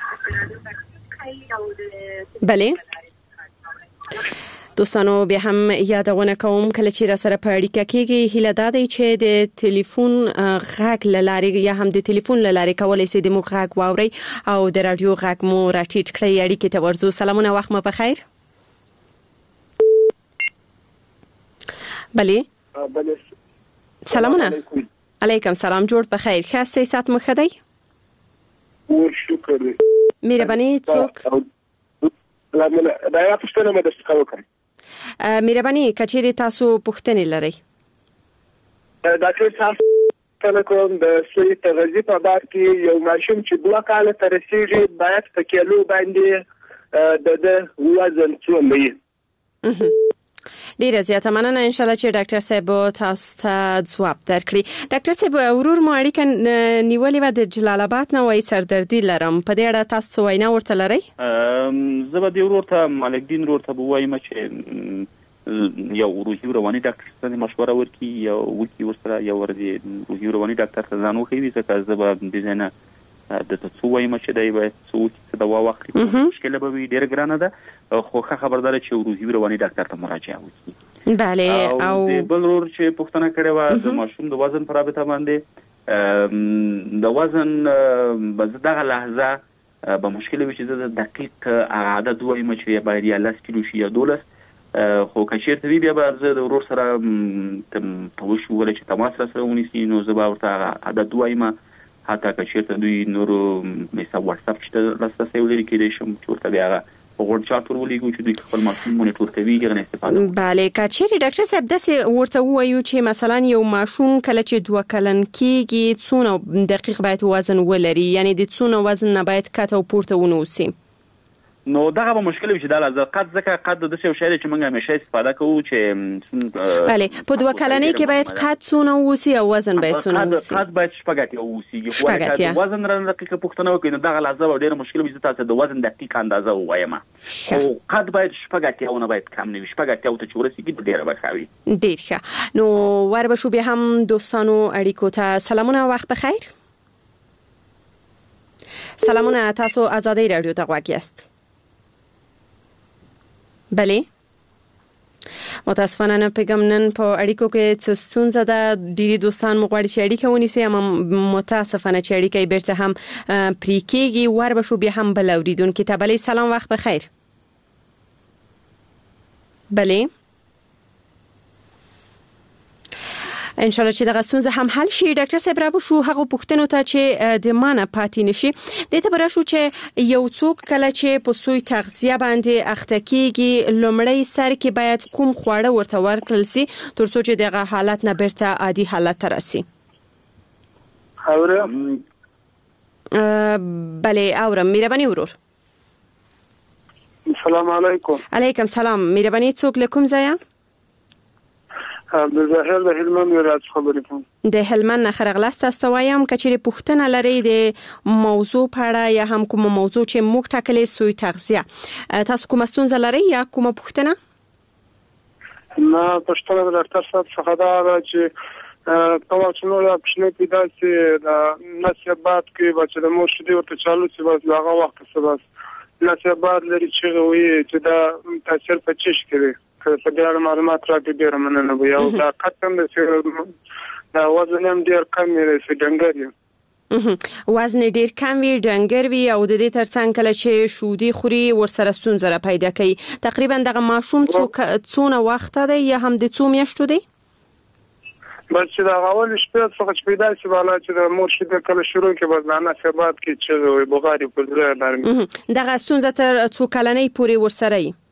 Speaker 1: بله دوستانو، بیا هم یادونه کوم کله چې را سره په اړیکه کېږي هیله دا دی چې د ټلیفون غږ له لارې یا هم د ټلیفون له لارې کولای شئ د مو غږ واورئ او د رادیو غږ مو را ټیټ کړئ. اړیکې ته ورځو. سلامونه، وخت مو بخیر. بله سلامونه. علیکم سلام، جوړ بخیر. ښه سیاست مو ښه دی؟
Speaker 5: شکر.
Speaker 1: مهرباني څوک؟
Speaker 5: دا یا پوښتنه مې درڅخه وکړه.
Speaker 1: مهرباني کچېرې تاسو پوښتنې لرئ؟
Speaker 5: ډاکټر صاحب څنګه کوم د سوی تغذیه په باب کې یو ماشوم چې 2 کال ته رسیدي باید په کیلو باندې د وزن څومره وي؟
Speaker 1: ډیره زیاته مننه. ان شاء الله چې ډاکټر صاحب تاسو ته ځواب درکړي. ډاکټر صاحب ورور مو اړیکه نیولې و د جلال آباد نه، وایي سردردي لرم، په دې اړه تاسو وینا ورته لرئ؟
Speaker 2: زه به د ورور ته ملک دین ورور ته وایم چې یو روحي رواني ډاکټر سره مشوره ورکړي، یو وکی ورسره یو ورځ روحي رواني ډاکټر ته ځان وښیي، ځکه زه به د ځنه د تاسو وایم چې دای به څو دوا واخلي، مشکل به وي ډیر ګرانه ده، خو خبردار چې روحي رواني ډاکټر ته مراجعه وکړي.
Speaker 1: بله.
Speaker 2: او بل ورور چې پوښتنه کړې و د ماشوم د وزن پر رابطه باندې، د وزن دغه لحظه به مشکل وي چې د دقیق عدد وایم چې باید یا 10 کیلو شي یا 12 خو که چېرته وي بیا به زه د ورور سره توش وویل چې تماس راسره ونیسي نو زه به ورته عدد وایم حتی که چېرته دوی نورو مثلا واتساپ چې لاسرسی ولري کېدای شم چې ورته بیا هغه غوړ چارت ورولېږو چې دوی خپل ماشوم مونیټور کوي هغه نه استفاده وکړي.
Speaker 1: بله که چیرې ډاکټر صاحب داسې ورته ووایو چې مثلا یو ماشوم کله چې 2 کلن کېږي څونه دقیق باید وزن ولري یعنی د څونه وزن نه باید کته او پورته ونه اوسي
Speaker 2: نو دغه به مشکل وي چې دا لازم قد ځکه قد د څه شی چې موږ همیشه استفاده کوو چې
Speaker 1: بله په 2 کلنۍ کې باید قد څونه اوسي او وزن باید څونه اوسي
Speaker 2: قد باید شپږ اوسي خو وزن را دقیقه پوښتنه وکړي نو دغه لازم ډېر مشکل وي چې تاسو د وزن دقیق اندازه ووایم او قد باید شپږ نه باید کم نه وي شپږ ته چې ورسیږي ډېر به ښه وي.
Speaker 1: ډېر ښه نو وربشو بیا هم دوستانو اړیکو ته سلامونه وخت بخیر. سلامونه تاسو آزادۍ رادیو ته غواړئ است. بله متاسفانه نه پیغام نن په اړیکو کې څه ستونزه ده ډیری دوستان مو غواړي چې اړیکه ونیسي اما متاسفانه چې اړیکه بیرته هم پرې کېږي وربشو بیا هم بل اوریدونکو ته بله سلام وخت بخیر. بله ان شاء الله چې دغه ستونزه هم حل شي. ډاکټر صاحب را بشو هغه پوښتنو ته چې د مانه پاتې نشي د ته براشو چې یو څوک کله چې په سوی تغذیه باندې اخته کیږي لومړی سر کې باید کوم خواړه ورته ورکړل شي تر څو چې دغه حالت نه بیرته عادي حالت ته راسي. بله اورم مهرباني ورور.
Speaker 3: السلام علیکم.
Speaker 1: علیکم سلام مهرباني څوک له کوم ځای؟
Speaker 3: بظاهر د هلمند ولایت خبرې کوم.
Speaker 1: د هلمند نه خرغلاست تاسو وایم کچېرې پوښتنه لري د موضوع په اړه یا هم کوم موضوع چې موږ ټاکلې سوی تغذیه تاسو کوم ستونزه لري یا کوم پوښتنه؟
Speaker 3: نه پښتنه د ډاکټر صاحب څخه دا چې کومه چې نو اپشن پیدا سي د نصيبات کې بچ د مور شدي ورته چالو سي بس هغه وخت څه بس نصيبات لري چې وي چې دا تاثیر په چش کوي په دې معلومات راکړي ډیر مننه وي او دا قطم د وزن هم ډیر کم دی چې ډنګر
Speaker 1: وزن ډیر کم وي ډنګر وي او د دې ترڅنګ کله چې شودي خوري ورسره ستونزه را پیدا کوي. تقریبا دغه ماشوم څونه وخت دی یا هم د څو میاشتو دی؟
Speaker 3: بس چې دا اول شپه څخه پیدا شي والا چې د مور شیده کله شروع کې بس نه ثبات کې چې بغاری په ځای نرمي
Speaker 1: دغه ستونزه تر څو کلنۍ پورې ورسره وي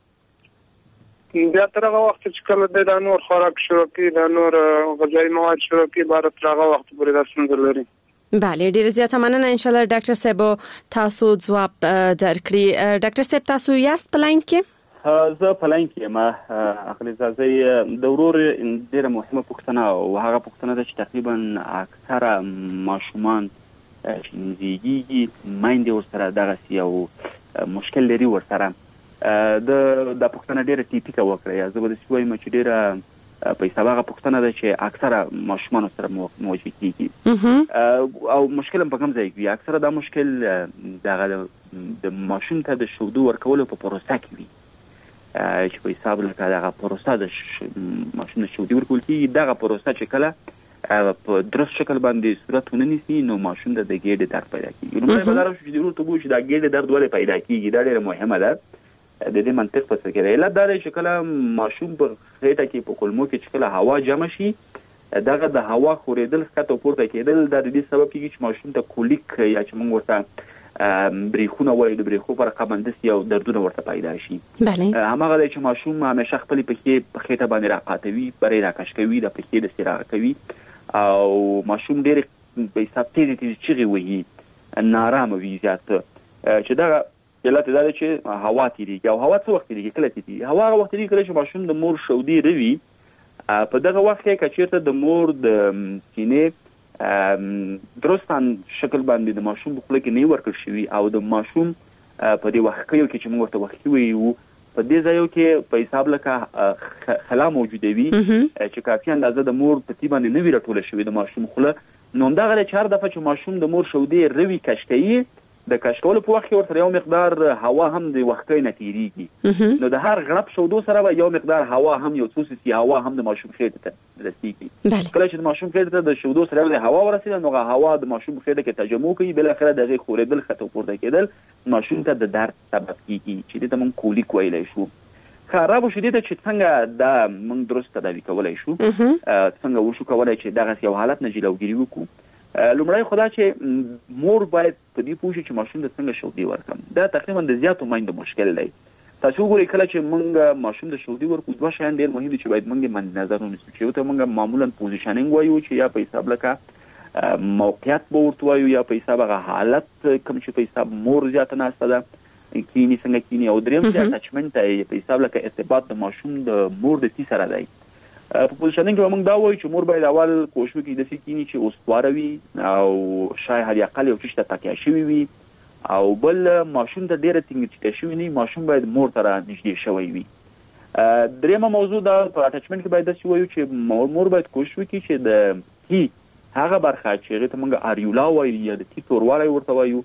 Speaker 3: بیا تر هغه وخت چې کله د نور خوراک شروع کی د نور غذایی مواد شروع کی بار تر هغه وخت پورې دا ستونزه لري.
Speaker 1: بله ډیر زیاته مننه ان شاء الله ډاکټر صاحب تاسو ځواب درکړي. ډاکټر صاحب تاسو یاست په لاین کې؟
Speaker 2: زه په لاین کې ما اخلي زازي د ورور ډیره مهمه پوښتنه او هغه پوښتنه ده چې تقریبا اکثره ماشومان چې زیږي مایند ورسره دغه سی او مشکل لري ورسره د پښتنه ډیره ټیپیکه وکړه زه به د سوي مچ ډیره په سباغه پښتنه ده چې اکثره ماشومان سره موجود کیږي او مشکل په کوم ځای کې اکثره دا مشکل د ماشوم ته د شودو ورکول په پروسه کې وي چې په حساب لکه دغه پروسه د ماشوم د شودو ورکول کیږي دغه پروسه چې کله په درست شکل باندې صورت ونیسي نو ماشوم د ګېډې درد پیدا کیږي. نو په لاره چې ضرورت وګورئ چې دا ګېډې درد ولې پیدا کیږي دا ډیره مهمه ده. د دې منطق په څیر دی علت دا دی چې کله ماشوم په خېټه کې په کولمو کې چې کله هوا جمع شي دغه د هوا خورېدل ښکته پورته کېدل د دې سبب کېږي چې ماشوم ته کولیک یا چې موږ ورته بریخونه وایو د بریخو پر قبندس یو دردونه ورته پیدا شي. هماغه دی چې ماشوم همیشه خپل پښې په خېټه باندې راقاتوي بری راکش کوي د پښې د سیرا کوي او ماشوم ډېر په حساب تیزی چیغې وهي نارامه وي زیات چې دغه علت دا دی چې هوا تیریږي او هوا څه وخت تیریږي کله تیریږي هوا هغه وخت تیریږي کله چې ماشوم د مور شودي روي په دغه وخت کې کچېرته د مور د سینې درستان شکل باندې د ماشوم په خله کې نه ورکړ شوی او د ماشوم په دې وخت کې چې موږ ورته وخت ویو په دې ځای کې په حساب لکه خلا موجوده وي چې کافي اندازه د مور په تی باندې نه وی راټول شوی د ماشوم خله نو دغه 4 دفعه چې ماشوم د مور شودي روي کشکایي د کش کولو په وخت کې ورته یو مقدار هوا هم د وختۍ نه تیریږي نو د هر غړپ شودو سره یو مقدار هوا هم یو څو سي هوا هم د ماشوم خېټه ته رسیږي کله چې د ماشوم خېټه ته د شودو سره د هوا ورسېږي نو هوا د ماشوم خېټه کې تجمع کوي بل اخره دغه خورېدل خطو پورته کېدل ماشوم ته د درد سبب کیږي چې د موږ کولیک ویلای شو خراب شدید چې څنګه د موږ درست تداوی کولای شو څنګه وشو کولای چې دغه یو حالت نه جلوګیری وکړو لومړی خدا چې مور باید په دې پوه شي چې ماشوم د څنګه شودي ورکړم دا تقریبا د زیاتو میندو مشکل دی تاسو وګورئ کله چې موږ ماشوم د شودي ورکو دوه شیان ډېر مهم دي چې باید موږ مد نظر ونیسو چې ته موږ معمولا پوزیشنینګ وایو چې یا په حساب لکه موقعیت به ورته وایو یا په حساب هغه حالت کوم چې په حساب مور زیاته ناسته ده کینی څنګه کینی او دریم چې اټچمنټ دی په حساب لکه ارتباط د ماشوم د مور د تی سره دی په پوزیشنینګ کې موږ دا وایو چې مور باید اول کوشش وکړي د سکینی چې اوسواره وي او شاید اقل یو څه تکیا شوی وي او بل ماشوم ته ډیره ټینګ شوی نه ماشوم باید مور سره نږدې شوی وي دریمه موضوع دا په اټچمنټ کې باید دا وایو چې مور باید کوشش وکړي چې د تی هغه برخه چې ته موږ اریولا وایو یا د تی توروالی ورته وایو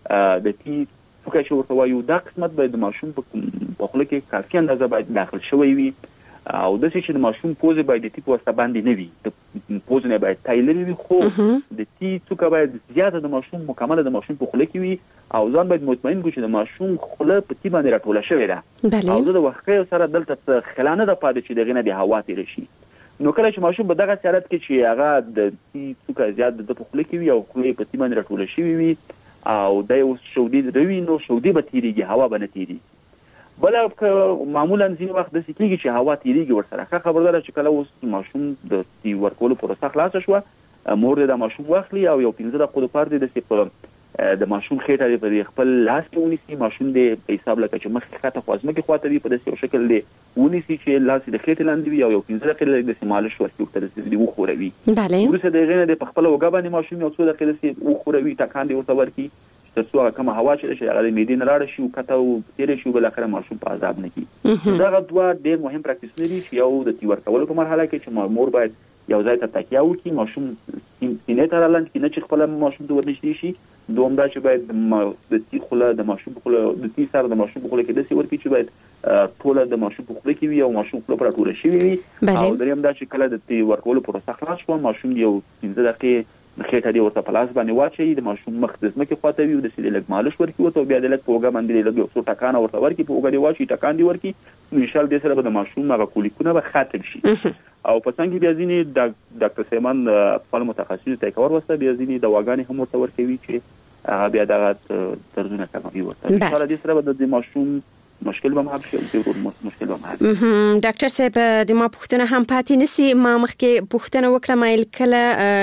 Speaker 2: د تی څوکه چې ورته وایو دا قسمت باید د ماشوم په خوله کې کافي اندازه باید داخل شوی وي او د چې د ماشوم پوزه باید د تی په واسطه باندې نه وي د پوزه نه باید تایلری وي خو د تی څوکه باید زیاته د ماشوم مکمله د ماشوم په خوله کې وي او ځان باید مطمئن کړي چې د ماشوم خوله په تی باندې راټوله شوې ده او د وخت سره دلته خلانه د پاده چې دغه نه د هوا تیر شي نو کله چې ماشوم په دغه حالت کې چې هغه د تی څوکه زیات د په خوله کې وي او خوله په تی باندې راټوله شوې وي او د یو شودي دروي نو شودي به تیریږي هوا به نه تیریږي بل معمولا ځینې وخت د سکیږي چې هوا تیریږي ورسره ښه خبردار چې کله اوس ماشوم د تی ورکولو پروسه خلاص شوه مور د ماشوم واخلي او یو 15 دقیقې لپاره د سپورت د ماشوم خېټه په خپل لاس کې ونیسي ماشوم د حساب لکه چې مخ خاطه خوازمه کې خواته وي په داسې شکل دی ونیسي چې لاس د خېټې لاندې وي او یو 15 دقیقې د مالش ورکړي ورته د وخوروي ورسره د غینه د خپل وګا باندې ماشوم یو څو دقیقې وخوروي ټکان دی ورته ورکړي ترڅو کوم هوا چې هغه د معدې نه راړ شي او کته او تیر شي بل اخر ماشوم په عذاب نه کی دا دوه ډېر مهم پریکټیسونه دي چې یو د تی ورکولو په مرحله کې چې مور باید یو ځای ته تکیه وکړي ماشوم سینې ته رالاند کې نه چې خپل ماشوم ته ورنږدې شي دوم دا چې باید د تی خوله د ماشوم په خوله د تی سره د ماشوم په خوله کې داسې ورکړي چې باید ټوله د ماشوم په خوله کې وي او ماشوم خوله پر ټوله شي وي او دریم دا چې کله د تی ورکولو پروسه خلاص شو ماشوم یو 15 دقیقې خېټه دی ورته پلاس باندې واچي د ماشوم مخ د زمکه خواته وي او د سیده لګ مالش ورکی او بیا د لګ په وګا باندې لګ یو څو ټکان ورته ورکی په وګا دی واچي ټکان دی ورکی ان شاء الله د سره به د ماشوم هغه کولیکونه به ختم شي او په څنګه بیا ځینې ډاکټر سیمان خپل متخصص ته کور وسته بیا ځینې دواګانې هم ورته ورکوي چې هغه بیا دغه دردونه کوي ورته ان شاء الله د سره به د ماشوم مشکل به هم شي او مشکل به هم
Speaker 1: ډاکټر صاحب د ما پوښتنه هم پاتې نسی ما مخکې پوښتنه وکړه مایل کله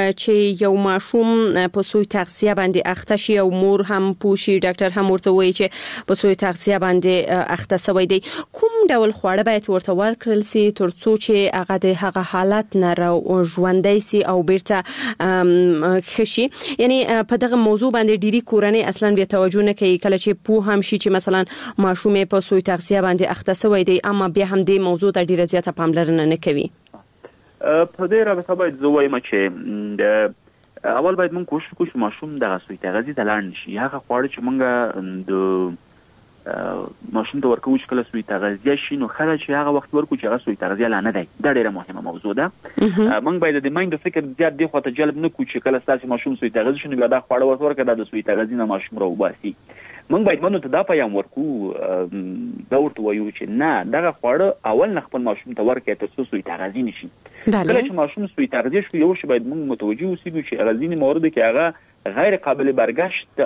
Speaker 1: چې یو ماشوم په سوی تغذیه باندې اخته شي او مور هم پوښي ډاکټر هم ورته وایي چې په سوی تغذیه باندې اخته شوی دی کوم ډول خواړه باید ورته ورکړل شي ترڅو چې هغه د هغه حالت نه را ژوندۍ شي او بیرته خشي یعنی په دغه موضوع باندې ډيري کورنۍ اصلا بیا توجه نه کوي کله چې پوه هم شي چې مثلا ماشوم په سوی تغذیه باندې اخته شوی دی اما بیا هم د موضوع ته ډیره زیاته پاملرنه نه کوي
Speaker 2: په دې رابطه باید زه وایم چې اول باید موږ کوشش وکړو چې ماشوم د سوی تغذیه ته لاړ نشي هغه خواړه چې موږ د ماشوم ته ورکوو چې کله سوی تغذیه شي نو خلک چې هغه وخت ورکو چې هغه سوی تغذیه لا نه دی دا ډیره مهمه موضوع ده موږ باید د مایند فکر زیات دی خو ته جلب نه کوو چې کله ستاسو ماشوم سوی تغذیه شي نو دا خواړه ورکړه د سوی تغذیه نه ماشوم راوباسي موږ باید منو ته دا پیغام ورکو دا ورته وایو چې نه دغه خواړه اول نه خپل ماشوم ته ورکړي ترڅو سوی تغذیه نشي کله چې ماشوم سوی تغذیه شي یو شی باید موږ متوجه اوسو چې غزینی موارد کې هغه غیر قابل برگشت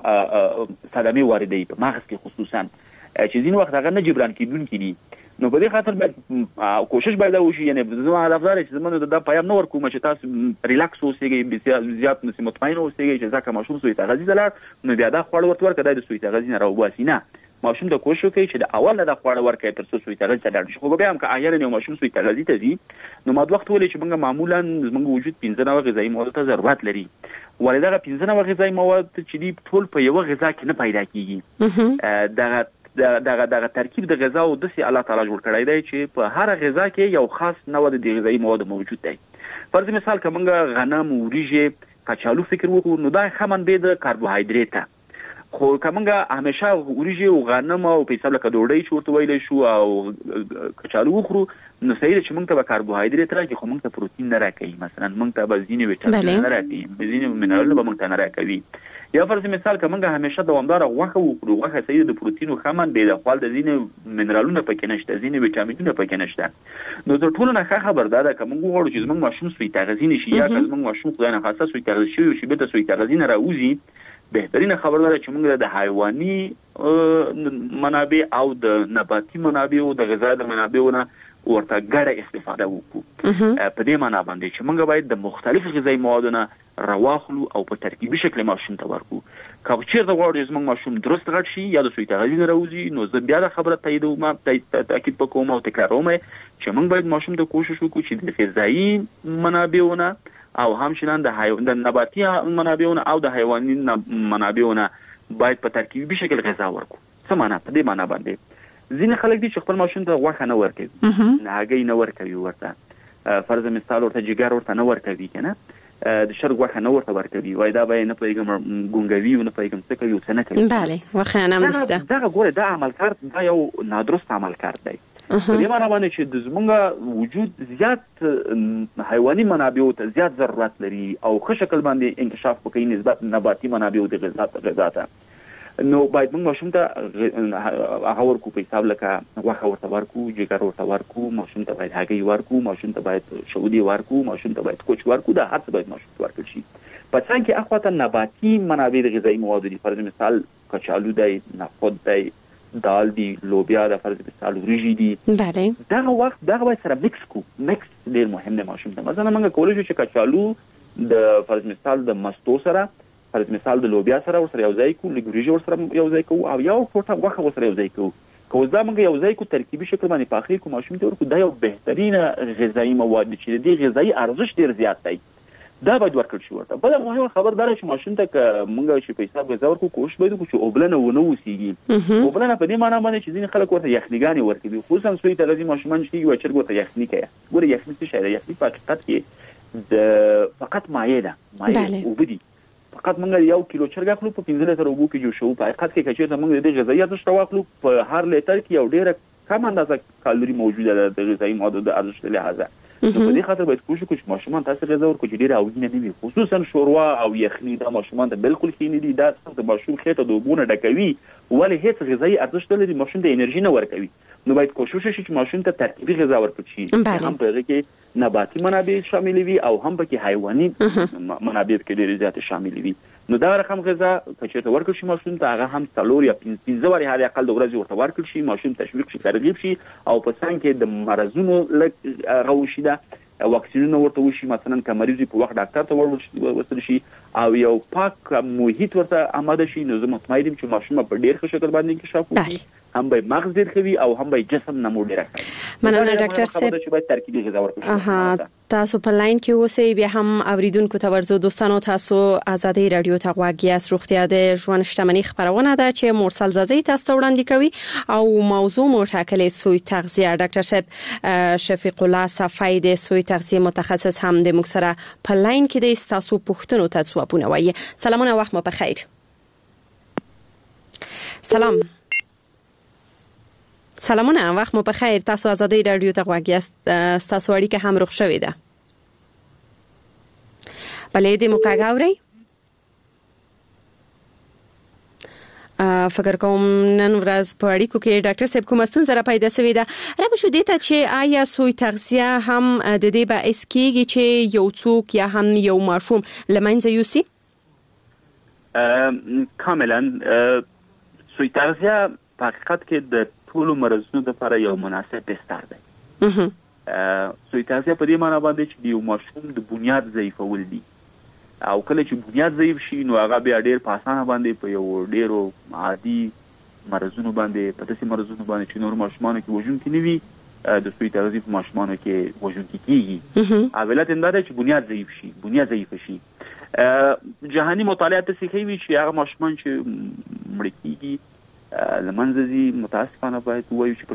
Speaker 2: صدمه واردی په مغز کې خصوصا چې ځین وخت هغه نه جبران کیدونکې دي نو په دې خاطر باید کوشش باید وشي یعنی زما هدف دا چې زمونږ د پیغام نه ورکوم چې تاسو ریلاکس اوسئ زیات نسی مطمئن اوسئ چې ځکه ماشوم سوی تغذیه دلار نو بیا دا خواړه ورته ورکړه د سوی تغذیه نه راوباسي نه ماشوم د کوشش کوي چې د اول نه د خواړه ورکړي ترڅو سوی تغذیه ته لاړ شي خو بیا هم که احیانا یو ماشوم سوی تغذیه ته ځي نو ما د وخت ولې چې موږ معمولا زموږ وجود 15 نوع غذایی مواد ته ضرورت لري ولې دا 15 نوع غذایی مواد چې دی ټول په یو غذا کې نه پیدا کیږي دغه ترکیب د غذا او د سي الله تعالی جوړ کړی دی چې په هر غذا کې یو خاص نوع د غذایی مواد موجود دی فرض مثال کومه غنم وریجې کچالو فکر وکړو نو دا خمن به د کاربوهایډریټ خو کومګه همیشه وريجي او غنم او په حساب لکه ډوډۍ چورته ویلې شو او کچالو خورو نو صحیح چې موږ ته کاربوهایډریټ راکې خو موږ ته پروتین نه راکې مثلا موږ ته بزینه ویټامین نه راکې بزینه منرال به موږ ته نه راکوي یا فرض مثال کومګه همیشه دوامدار غوښه وکړو غوښه صحیح د پروتین او خمن به د خپل د زینې منرالونه پکې نشته زینې ویټامینونه پکې نشته نو تر ټولو نه خبردار ده کومګه غوړو چې موږ ماشوم سوی تغذیه شي یا کوم ماشوم خدای نه خاصه سوی تغذیه شي به د سوی تغذیه راوځي بهترینه خبردار چې موږ د حیواني منابع او د نباتي منابع او د غذا د منابعونه ورته ګډه استفاده وکړو په دې معنی باندې چې موږ باید د مختلفو غذایی موادونو راواخلو او په ترکیبي شکل ماشوم ته ورکو که چیرته غواړو چې موږ ماشوم درست غټ شي یا د سوی تغذیه راوځي نو زه بیا د خبره تاییدوم تاکید وکوم او تکراروم چې موږ باید ماشوم ته کوشش وکړو چې د غذایی منابعونه او همچنان د نباتي منابعونه او د حیواني منابعونه باید په ترکیبي شکل غذا ورکو څه معنی په دې معنی باندې ځینې خلک دي چې خپل ماشوم ته غوښه نه ورکوي هګۍ نه ورکوي ورته فرض مثال ورته جګر ورته نه ورکوي کنه د شر غوښه نه ورته ورکوي وای دا به نه پیغام ګونګوي او نه پیغام څه کوي او څه نه کوي
Speaker 1: بله غوښه نه مسته
Speaker 2: دا ګوره دا عملکار دا یو نادرست عملکار دی په دې معنی باندې چې د زمونږ وجود زیات حیواني منابع ته زیات ضرورت لري او ښه شکل باندې انکشاف وکړي نسبت نباتي منابع د غذا ته نو باید موږ ماشوم ته هغه ورکو په حساب لکه غوښه ورته ورکو جګر ورته ورکو ماشوم ته باید هګۍ ورکو ماشوم ته باید شودي ورکو ماشوم ته باید کوچ ورکو دا هر څه باید ماشوم ته ورکړل شي په څنګه کې اخواته نباتي منابع د غذایی موادو دي فرض مثال کچالو دی نخود دی دال دی لوبیا د فرض مثال وریجی دي
Speaker 1: بله
Speaker 2: دغه وخت دغه باید سره میکس ډیر مهم دی ماشوم ته مثلا موږ کولای شو چې کچالو د فرض مثال د مستو سره فرض مثال د لوبیا سره ورسره یو ځای کو لګریجه ورسره یو ځای کو او یو ټوټه غوښه ورسره یو ځای کو کوم دا موږ یو ځای کو ترکیبي شکل باندې پاخې کو ماشوم ته ورکو دا یو بهترینه غذایی مواد چې د غذایی ارزښت ډیر زیات دی دا باید ورکړل شي ورته بل مهمه خبردار چې ماشوم ته موږ چې په حساب غذا ورکو کوشش باید وکړو چې اوبلنه ونه وسیږي اوبلنه په دې معنی باندې چې ځینې خلک ورته یخنیګانې ورکوي خصوصا سوی ته لازم ماشومان چې وي چرګ ورته یخنی کوي ګوره یخنی څه شی دی یخنی په حقیقت کې د فقط مایع ده مایع وبدي فقط موږ یو کیلو چرګ اخلو په 15 لیټر اوبو کې جوړ شو په حقیقت کې چې موږ د غذایی ارزښت واخلو په هر لیټر کې یو ډیره کم اندازه کالوري موجوده ده د غذایی موادو د ارزښت لحاظه نو په دې خاطر باید کوشش وکړو چې ماشومان تاسو غذا ورکړو چې ډیره اوینه نه وي خصوصا شوروا او یخني دا ماشومان ته بالکل ښه نه دي دا د ماشوم خېټه د اوبونه ډکوي ولې هیڅ غذایی ارزښت نه لري ماشوم ته انرژي نه ورکوي نو باید کوشش وشي چې ماشوم ته ترکیبي غذا ورکړي شي هم په هغه کې نباتي منابع شامل وي او هم پکې حیواني منابع کې ډېر زیات شامل وي نو دا رقم غذا چې ته ورکړل شي ماشوم ته هغه هم 3 یا 5 واري هر اقل د ورځې ورته ورکړل شي ماشوم تشویق شي ترغیب شي او په څنګه کې د مرزونو لږ غوښي ده واکسینونه ورته وشي مثلا که مریض په وخت ډاکټر ته ورسول شي او یو پاک محیط ورته آماده شي نو زه مطمئن یم چې ماشوم په ډیر ښه شکل باندې انکشاف وکړي هم به مغز ډیر خوي او هم به جسم نمو ډیر کوي
Speaker 1: مننه ډاکټر صاحب
Speaker 2: چې باید ترکیبي غذا ورکړو
Speaker 1: تاسو په لاین کې اوسئ بیا هم اوریدونکو ته ورزو دوستانو تاسو آزادۍ رادیو ته غواړی اس روغتیا د ژوند شتمنۍ خبرونه ده چې مرسل زازي تاسو ته وړاندې کوي او موضوع متکلې سوی تغذیه ډاکټر صاحب شفیق الله صفای د سوی تغذیه متخصص هم د مکسره په لاین کې د تاسو پوښتنو ته ځوابونه وایي سلامونه وخت مو بخیر سلامونه وخت مو بخیر تاسو آزادۍ رادیو ته غواړی است تاسو اړیکه هم روغ شوې ده بلې دې مقاګاوري فکر کوم نن ورځ په اړیکو کې ډاکټر صاحب کومه ستونزه را پیدا شوې ده را به شو دې ته چې آیا سوی تغذیه هم د دې باعث کیږي چې یو څوک یا هم یو ماشوم لمنځه یوسي
Speaker 2: کاملا سوی تغذیه په حقیقت کې د ټول مرزونو لپاره یو مناسب بستر دی سوی تغذیه په دې معنی باندې چې یو ماشوم د بنیاد ضعیفول دي او کله چې بنیاد ضعیف شي نو هغه بیا ډیر په اسانه باندې په یو ډیرو عادي مرزونو باندې په داسې مرزونو باندې چې نور ماشومان کې وژون کې نیوي د سوی تغذیه په ماشومان کې وژون کې کیږي اولت انداده چې بنیاد ضعیف شي جهانی مطالعات څه کوي چې هغه ماشومان چې مړ کیږي لمنځي متاسفانه باید وایو چې په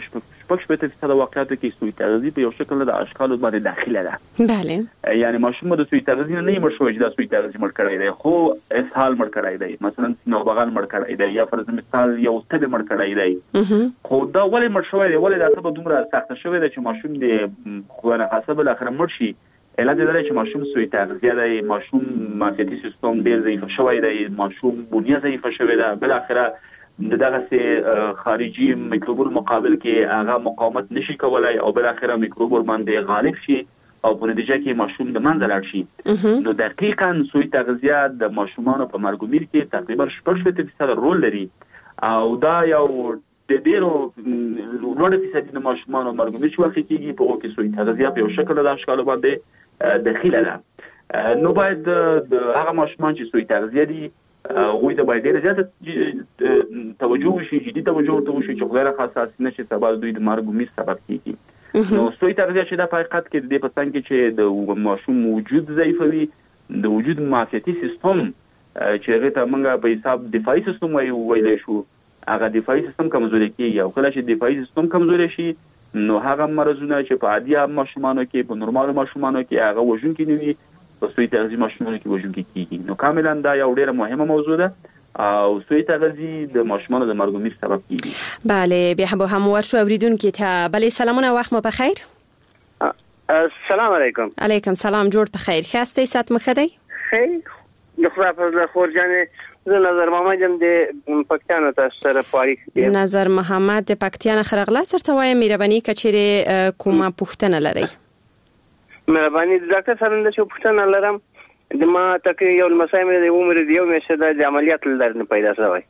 Speaker 2: شپږ واقعیاتو کې سوء تغذیه په یو شکل د اشکالو باندې داخله ده.
Speaker 1: بله
Speaker 2: یعنی ماشوم د سوء تغذیه نه مړ شوی چې د سوء تغذیه مړ کړی دی خو اسهال مړ کړی دی مثلا نو بغل مړ کړی دی یا فرض مثال یو تبه مړ کړی دی خو دا ولې مړ شوی دی ولې دا تبه دومره سخت شوی دی چې ماشوم د خو نه حساب الاخر مړ شي علت دی چې ماشوم سوء تغذیه دی ماشوم معافیتي سیستم ډیر ضعیف شوی دی ماشوم بنیه ضعیف شوی دی بل اخره دغه سي خارجي میکروبونو مقابل کې هغه مقاومت نشي کولای او بل اخره میکروب باندې غالب شي او په نتیجه کې ماشوم د منځ لاړ شي. نو دقیقاً سوء تغذیه د ماشومانو په مرګومیر کې تقریبا 8% رول لري او دا یو د ډیرو 9% د ماشومانو مرګومیر چې وخت کېږي په هغه کې سوء تغذیه په یو شکل د اشکال باندې داخله ده. نو باید د هغه ماشومان چې سوء تغذیه دي غوی ته باید ډیر زیات توجه وشي جدي توجه ورته وشي چې خدای خاصه نشي سبب دوی د مرګومیر سبب کیږي. نو سوء تغذیه چې د حقیقت کې د پسند کې چې د ماشوم وجود ضعیفوي د وجود معافیتي سیستم چې هغه ته موږ په حساب دفاعي سیستم ویل شو هغه دفاعي سیستم کمزوري کیږي او کله چې دفاعي سیستم کمزوري شي نو هغه مرزونه چې په عادي ماشومانو کې په نورمال ماشومانو کې هغه وژون کې نیوي په سوء تغذیه ماشومانو کې وژون کې کیږي. نو کاملا دا یو ډیره مهمه موضوع ده او سوء تغذیه د ماشومانو د مرګومیر سبب کیږي.
Speaker 1: بله بیا هم ورشو اوریدونکو ته بله سلامونه وخت مو بخیر.
Speaker 6: السلام علیکم.
Speaker 1: علیکم سلام جوړ په خیر خسته سات مخدی
Speaker 6: خیر د خدای فضل خورجانې زه نظر محمد هم د پکتیان تاسو سره پاریخ
Speaker 1: نظر محمد د پکتیان خرغله سره وایم مهرباني کچېره کومه پوښتنه لري.
Speaker 6: مهرباني د ډاکټر سره د شو پوښتنه لرم د ما تکي یو مسایمه د عمر دی یو مشه د عملیات لرنه پیدا شوی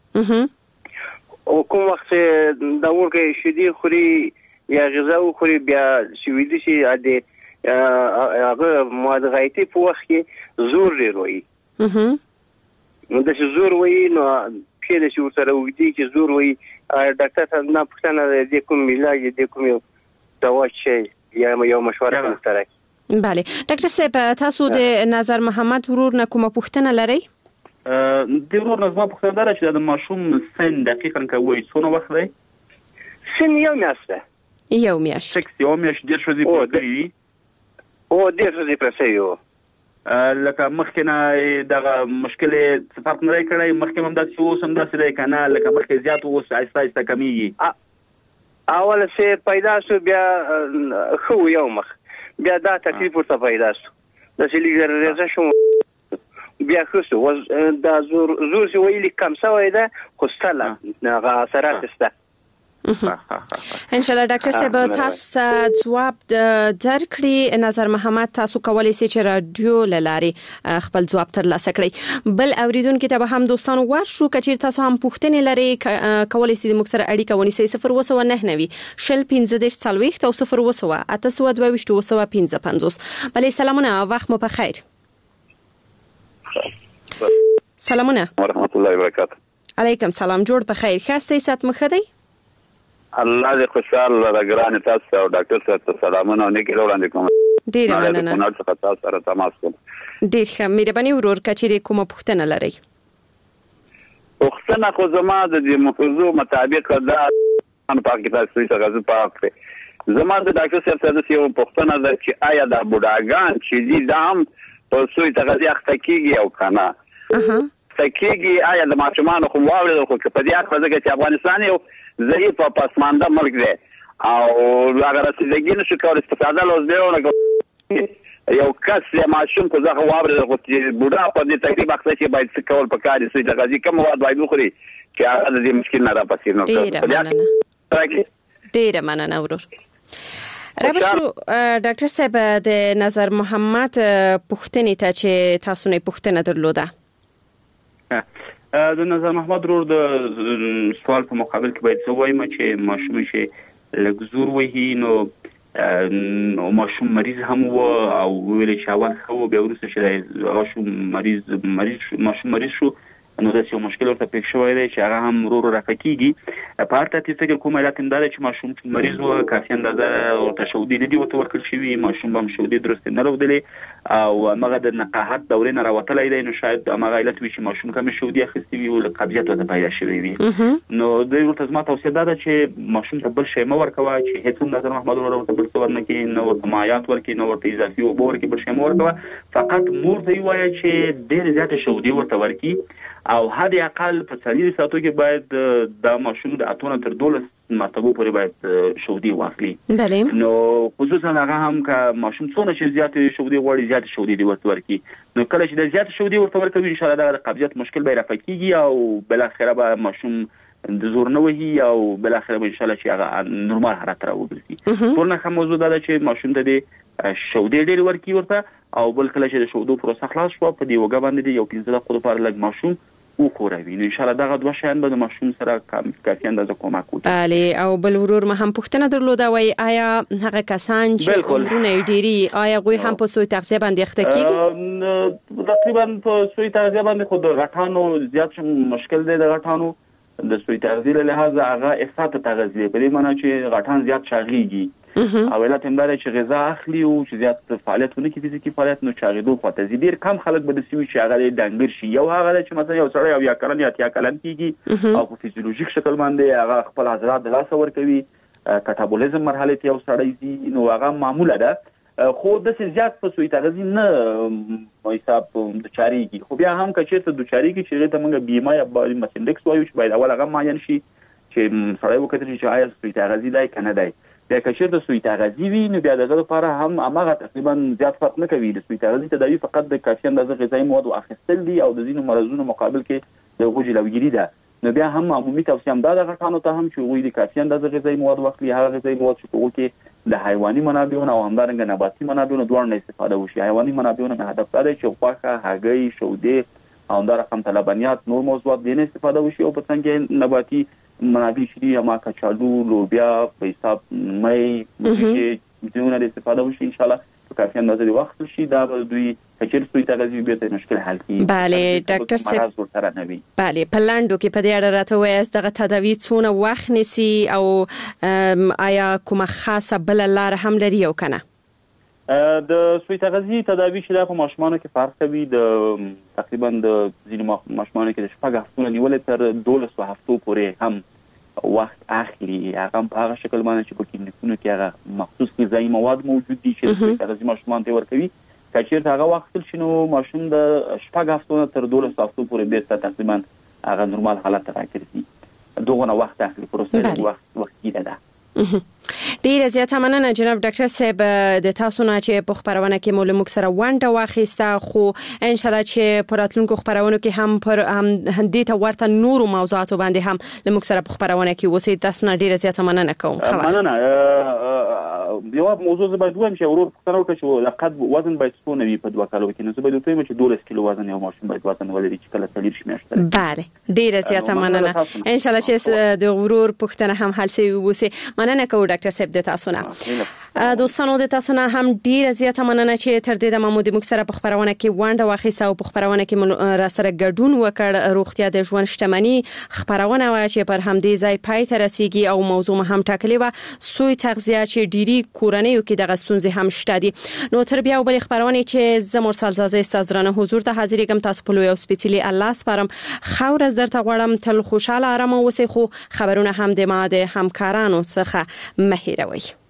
Speaker 6: او کوم وخت دا ورکه شدي خوري یا غذا خوري بیا شویدي شي د هغه مواد غایتي په وخت کې زور لري نو د زور وای نو کله چې ورسره وګدي چې زور وای ډاکټر صاحب نه پوښتنه د کوم علاج د کوم دوا شي یا یو مشوره مشترک.
Speaker 1: بله ډاکټر صاحب تاسو د نظر محمد ورور نه کومه پوښتنه لرئ؟
Speaker 2: د ورور نه زما پوښتنه ده چې د ماشوم سن دقیقاً کوي څونه وخت دی؟
Speaker 6: سن یو میاشت.
Speaker 1: یو میاشت.
Speaker 2: یو میاشت ډیر شوزي پرګری
Speaker 6: او ډیر شوزي پرسیو
Speaker 2: لکه مخکې نه دغه مشکله فرق نه کړی مخکې هم داسې اوس هم داسې دی کنه لکه مخکې زیات اوس آهسته آهسته کمیږي.
Speaker 6: اول سه پیدا شو بیا خو یو مخ بیا دا تکلیف ورته پیدا شو د سلیګر رضا شو بیا خو دا زور چې ویلي کم شوی ده خو ستله هغه اثرات شته.
Speaker 1: ان شاء الله ډاکټر صاحب تاسو جواب درکړي نظر محمد تاسو کولای شئ چې رادیو لاري خپل جواب ترلاسه کړئ. بل اوریدونکو ته به هم دوستانو ورشو کچیر تاسو هم پوښتنې لري کولای شئ د مکسر اړیکه ونیسئ 029 شل 15 صالويخت او 028 بله سلامونه وخت مو بخیر. سلامونه
Speaker 4: ورحمت الله وبرکاته.
Speaker 1: علیکم سلام جوړ په خیر خسته سات مخدی
Speaker 4: الله دې خوشاله راګرانه تاسو او ډاکټر صاحب سلامونه نیکی وړاندې کوم.
Speaker 1: ډیر مننه.
Speaker 4: نو تاسو سره تماس کوم.
Speaker 1: ډیر ښه مهرباني ورور کچېره کومه پوښتنه لرئ؟
Speaker 4: پوښتنه خو زما د موضوع مطابق دا ان پاکستان څخه پاک دی. زما د ډاکټر صاحب سره یو پوښتنه ده چې آیا د بوډاګان چې دي دام په سوی تغذیه اختکیږي او کنه تکیږي آیا د ماشومان خو واوري خو په دې اړه ځکه چې افغانستان یو ضعیف او پسمانده ملک دی او هغه رسیدګي نشي کولای استفاده لوزدي یو کس یا ماشوم کو ځکه واوري خو چې بوډا په دې تقریبا څه چې باید څه کول پکاري سوی تغذیه کوم مواد باید وخوري چې هغه د دې مشکل نه راپسې نو
Speaker 1: ډیر مننه ورور. رابشو ډاکټر صاحب د نظر محمد پوښتنې ته چې تاسو نه پوښتنه درلوده.
Speaker 2: د نظر محمد ورور د سوال په مقابل کې باید څه وایم چې ماشوم شي لګزور وهي نو ماشوم مریض هم و او ویل چې اول خو بیا ورسره شي ماشوم مریض شو نو د یو مشکل ورته پېښ شوی دی چې هغه هم ورو رافع کیږي په هر ترتیب فکر کوم علت هم دا چې ماشوم چې مریض و کافي اندازه ورته شودې نه دي ورته ورکړل شوي ماشوم هم شودې درست نه راوړلې او هغه د نقاهت دورې نه راوتلی دی نو شاید هغه علت وي چې ماشوم کم شودې اخیستي وي او قبضیت ورته پیدا شوی وي نو دوی ورته زما توصیه ده چې ماشوم ته بل شی مه ورکوه چې هیڅ هم نظر محمد ورته بل څه ورنکړي نه ورته مایعات ورکړي نه ورته اضافي اوبه ورکړي بل شی مه ورکوه فقط مور ته ووایه چې ډېرې زیاتې شودې ورته ورکړي او حد اقل په 4 ساعتو کې باید دا ماشوم د 8 تر 12 مرتبه پورې باید شودې واخلي نو خصوصا هغه هم که ماشوم څونه چې زیاتې شودې غواړي زیاتې شودې ورته ورکړي نو کله چې د زیاتې شودې ورته ورکوي ان شاء الله د قبضیت مشکل به رافع کیږي او بل اخره به ماشوم د زور نه وهي او بل اخره به ان شاء الله چې هغه نورمال حالت راوګرځي ټول نه موضوع دا چې ماشوم ته د شودې ډېر ورکړي ورته او بل کله چې د شودو پروسه خلاص شو په دې وګه باندې یو 15 دقیقې لپاره لږ ماشوم او خوروي نو ان شاء الله دغه دوه شیان به د ماشوم سره کافي اندازه کومک وکړي.
Speaker 1: بله او بل ورور ما هم پوښتنه درلوده وای آیا هغه کسان چې عمرونه ډیری آیا غوي هم په سوی تغذیه باندې اخته کیږي؟
Speaker 2: تقریبا په سوی تغذیه باندې خود غټانو زیات مشکل دی د غټانو د سوی تغذیه له لحاظه هغه افراط تغذیه په دې معنی چې غټان زیات شاغيږي او علت هم دا چې غذا اخلي او چې زیات فعالیتونه کې فزیکی فعالیت نو چاغېدو خاطر ډیر کم خلک به د سوي چې هغه ډنګر شي یو هغه چې مثلا یو سړی او یا کلن یا اتیا کلن کیږي او په فزیولوژیک شکل باندې هغه خپل حضرات د لاس ور کوي کټابولیزم مرحله ته یو سړی دي نو هغه معموله ده خو د زیات په سوی تغذیه نه حساب د چاريږي خو بیا هم کچې ته د چاريږي چې ته موږ بیمه یا مسندکس وایو چې باید اول هغه معین شي چې سړی وکړي چې آیا سوی تغذیه دی کنه دی د کچیر د سوی تغذیه وی نو بیا دغه لپاره هم هغه تقریبا زیات فرق نه کوي د سوی تغذیه تداوی فقط د کافي اندازه غذایی مواد اخیستل دي او د ځینو مرزونو مقابل کې د غوږ لوګری ده نو بیا هم عمومي توصیه هم دا د غټانو ته هم چې غوي د کافي اندازه غذایی مواد واخلي هغه غذایی مواد چې په کې د حیواني منابعونو او همدارنګه نباتي منابعونو دوه نه استفاده وشي حیواني منابعونو نه هدف دا دی چې غوښه هګۍ شودې او همدارنګه لبنیات نور موضوعات دینه استفاده وشي او په څنګه نباتي منابع شدي اما کچالو لوبیا په حساب مې چې دونه د استفاده وشي ان شاء الله په کافي اندازه د وخت شي دا به دوی کچیر سوی تغذیه به د مشکل حل کړي.
Speaker 1: بله ډاکټر صاحب بله په لاندو کې په دې اړه راته وایي دغه تداوی څونه وخت نیسي او آیا کومه خاصه بل لار هم لري او کنه؟
Speaker 2: د سوی تغذیه تداوی چې په ماشومانو کې فرق کوي د تقریبا د ځینو ماشومانو کې د شپږ هفتو نیولې تر 12 هفتو پورې هم وخت اخلي هغه په هغه شکل باندې چې په کلینیکونو کې هغه مخصوص غذایی مواد موجود دي چې د تغذیه ماشومان ته ورکوي کچیر هغه وخت شنو ماشوم د شپږ هفتو تر 12 هفتو پورې بیرته تقریبا هغه نورمال حالت ته راګرځي دغه وخت اخلي پروسه وخت کیده ده.
Speaker 1: ډیره زیاته مننه جناب ډاکټر صاحب د تاسو نه چې په خبرونه کې مولموک سره ونده واخیسته خو ان شاء الله چې په راتلونکو خبرونو کې هم پر دې ته ورته نورو موضوعاتو باندې هم لموک سره په خبرونه کې وسی تاسو نه ډیره زیاته مننه کوم.
Speaker 2: مننه یو موضوع زباید وایم چې ورور پښتنه وکړي چې لقد وزن باید څونه وي په 2 کالو کې نو زباید ته چې 12 کیلو وزن یو ماشوم باید وزن ولري چې کله تلیر شي میاشته.
Speaker 1: بله ډیره زیاته مننه ان شاء الله چې د ورور پښتنه هم حل شي وسی. مننه کوم ډاکټر صاحب د تاسو نه دوستانو د تاسو نه هم ډیره زیاته مننه چې تر دې د محمود موږ سره په خبرونه کې ونده واخیسه او په خبرونه کې را سره ګډون وکړ روغتیا د ژوند شتمنۍ خبرونه و چې پر همدې ځای پای ته رسیدي او موضوع هم ټاکلې و سوی تغذیه چې ډيري کورنیو کې دغه ستونزې هم شته دي. نو تر بیا بل خبرونه چې زموږ سالزازه استاذرانه حضور ته حاضرېږم تاسو په لوی او سپیڅلي الله سپارم خور از درته غواړم تل خوشاله آرام اوسئ خو خبرونه هم د ما د همکارانو څخه مه هېروئ.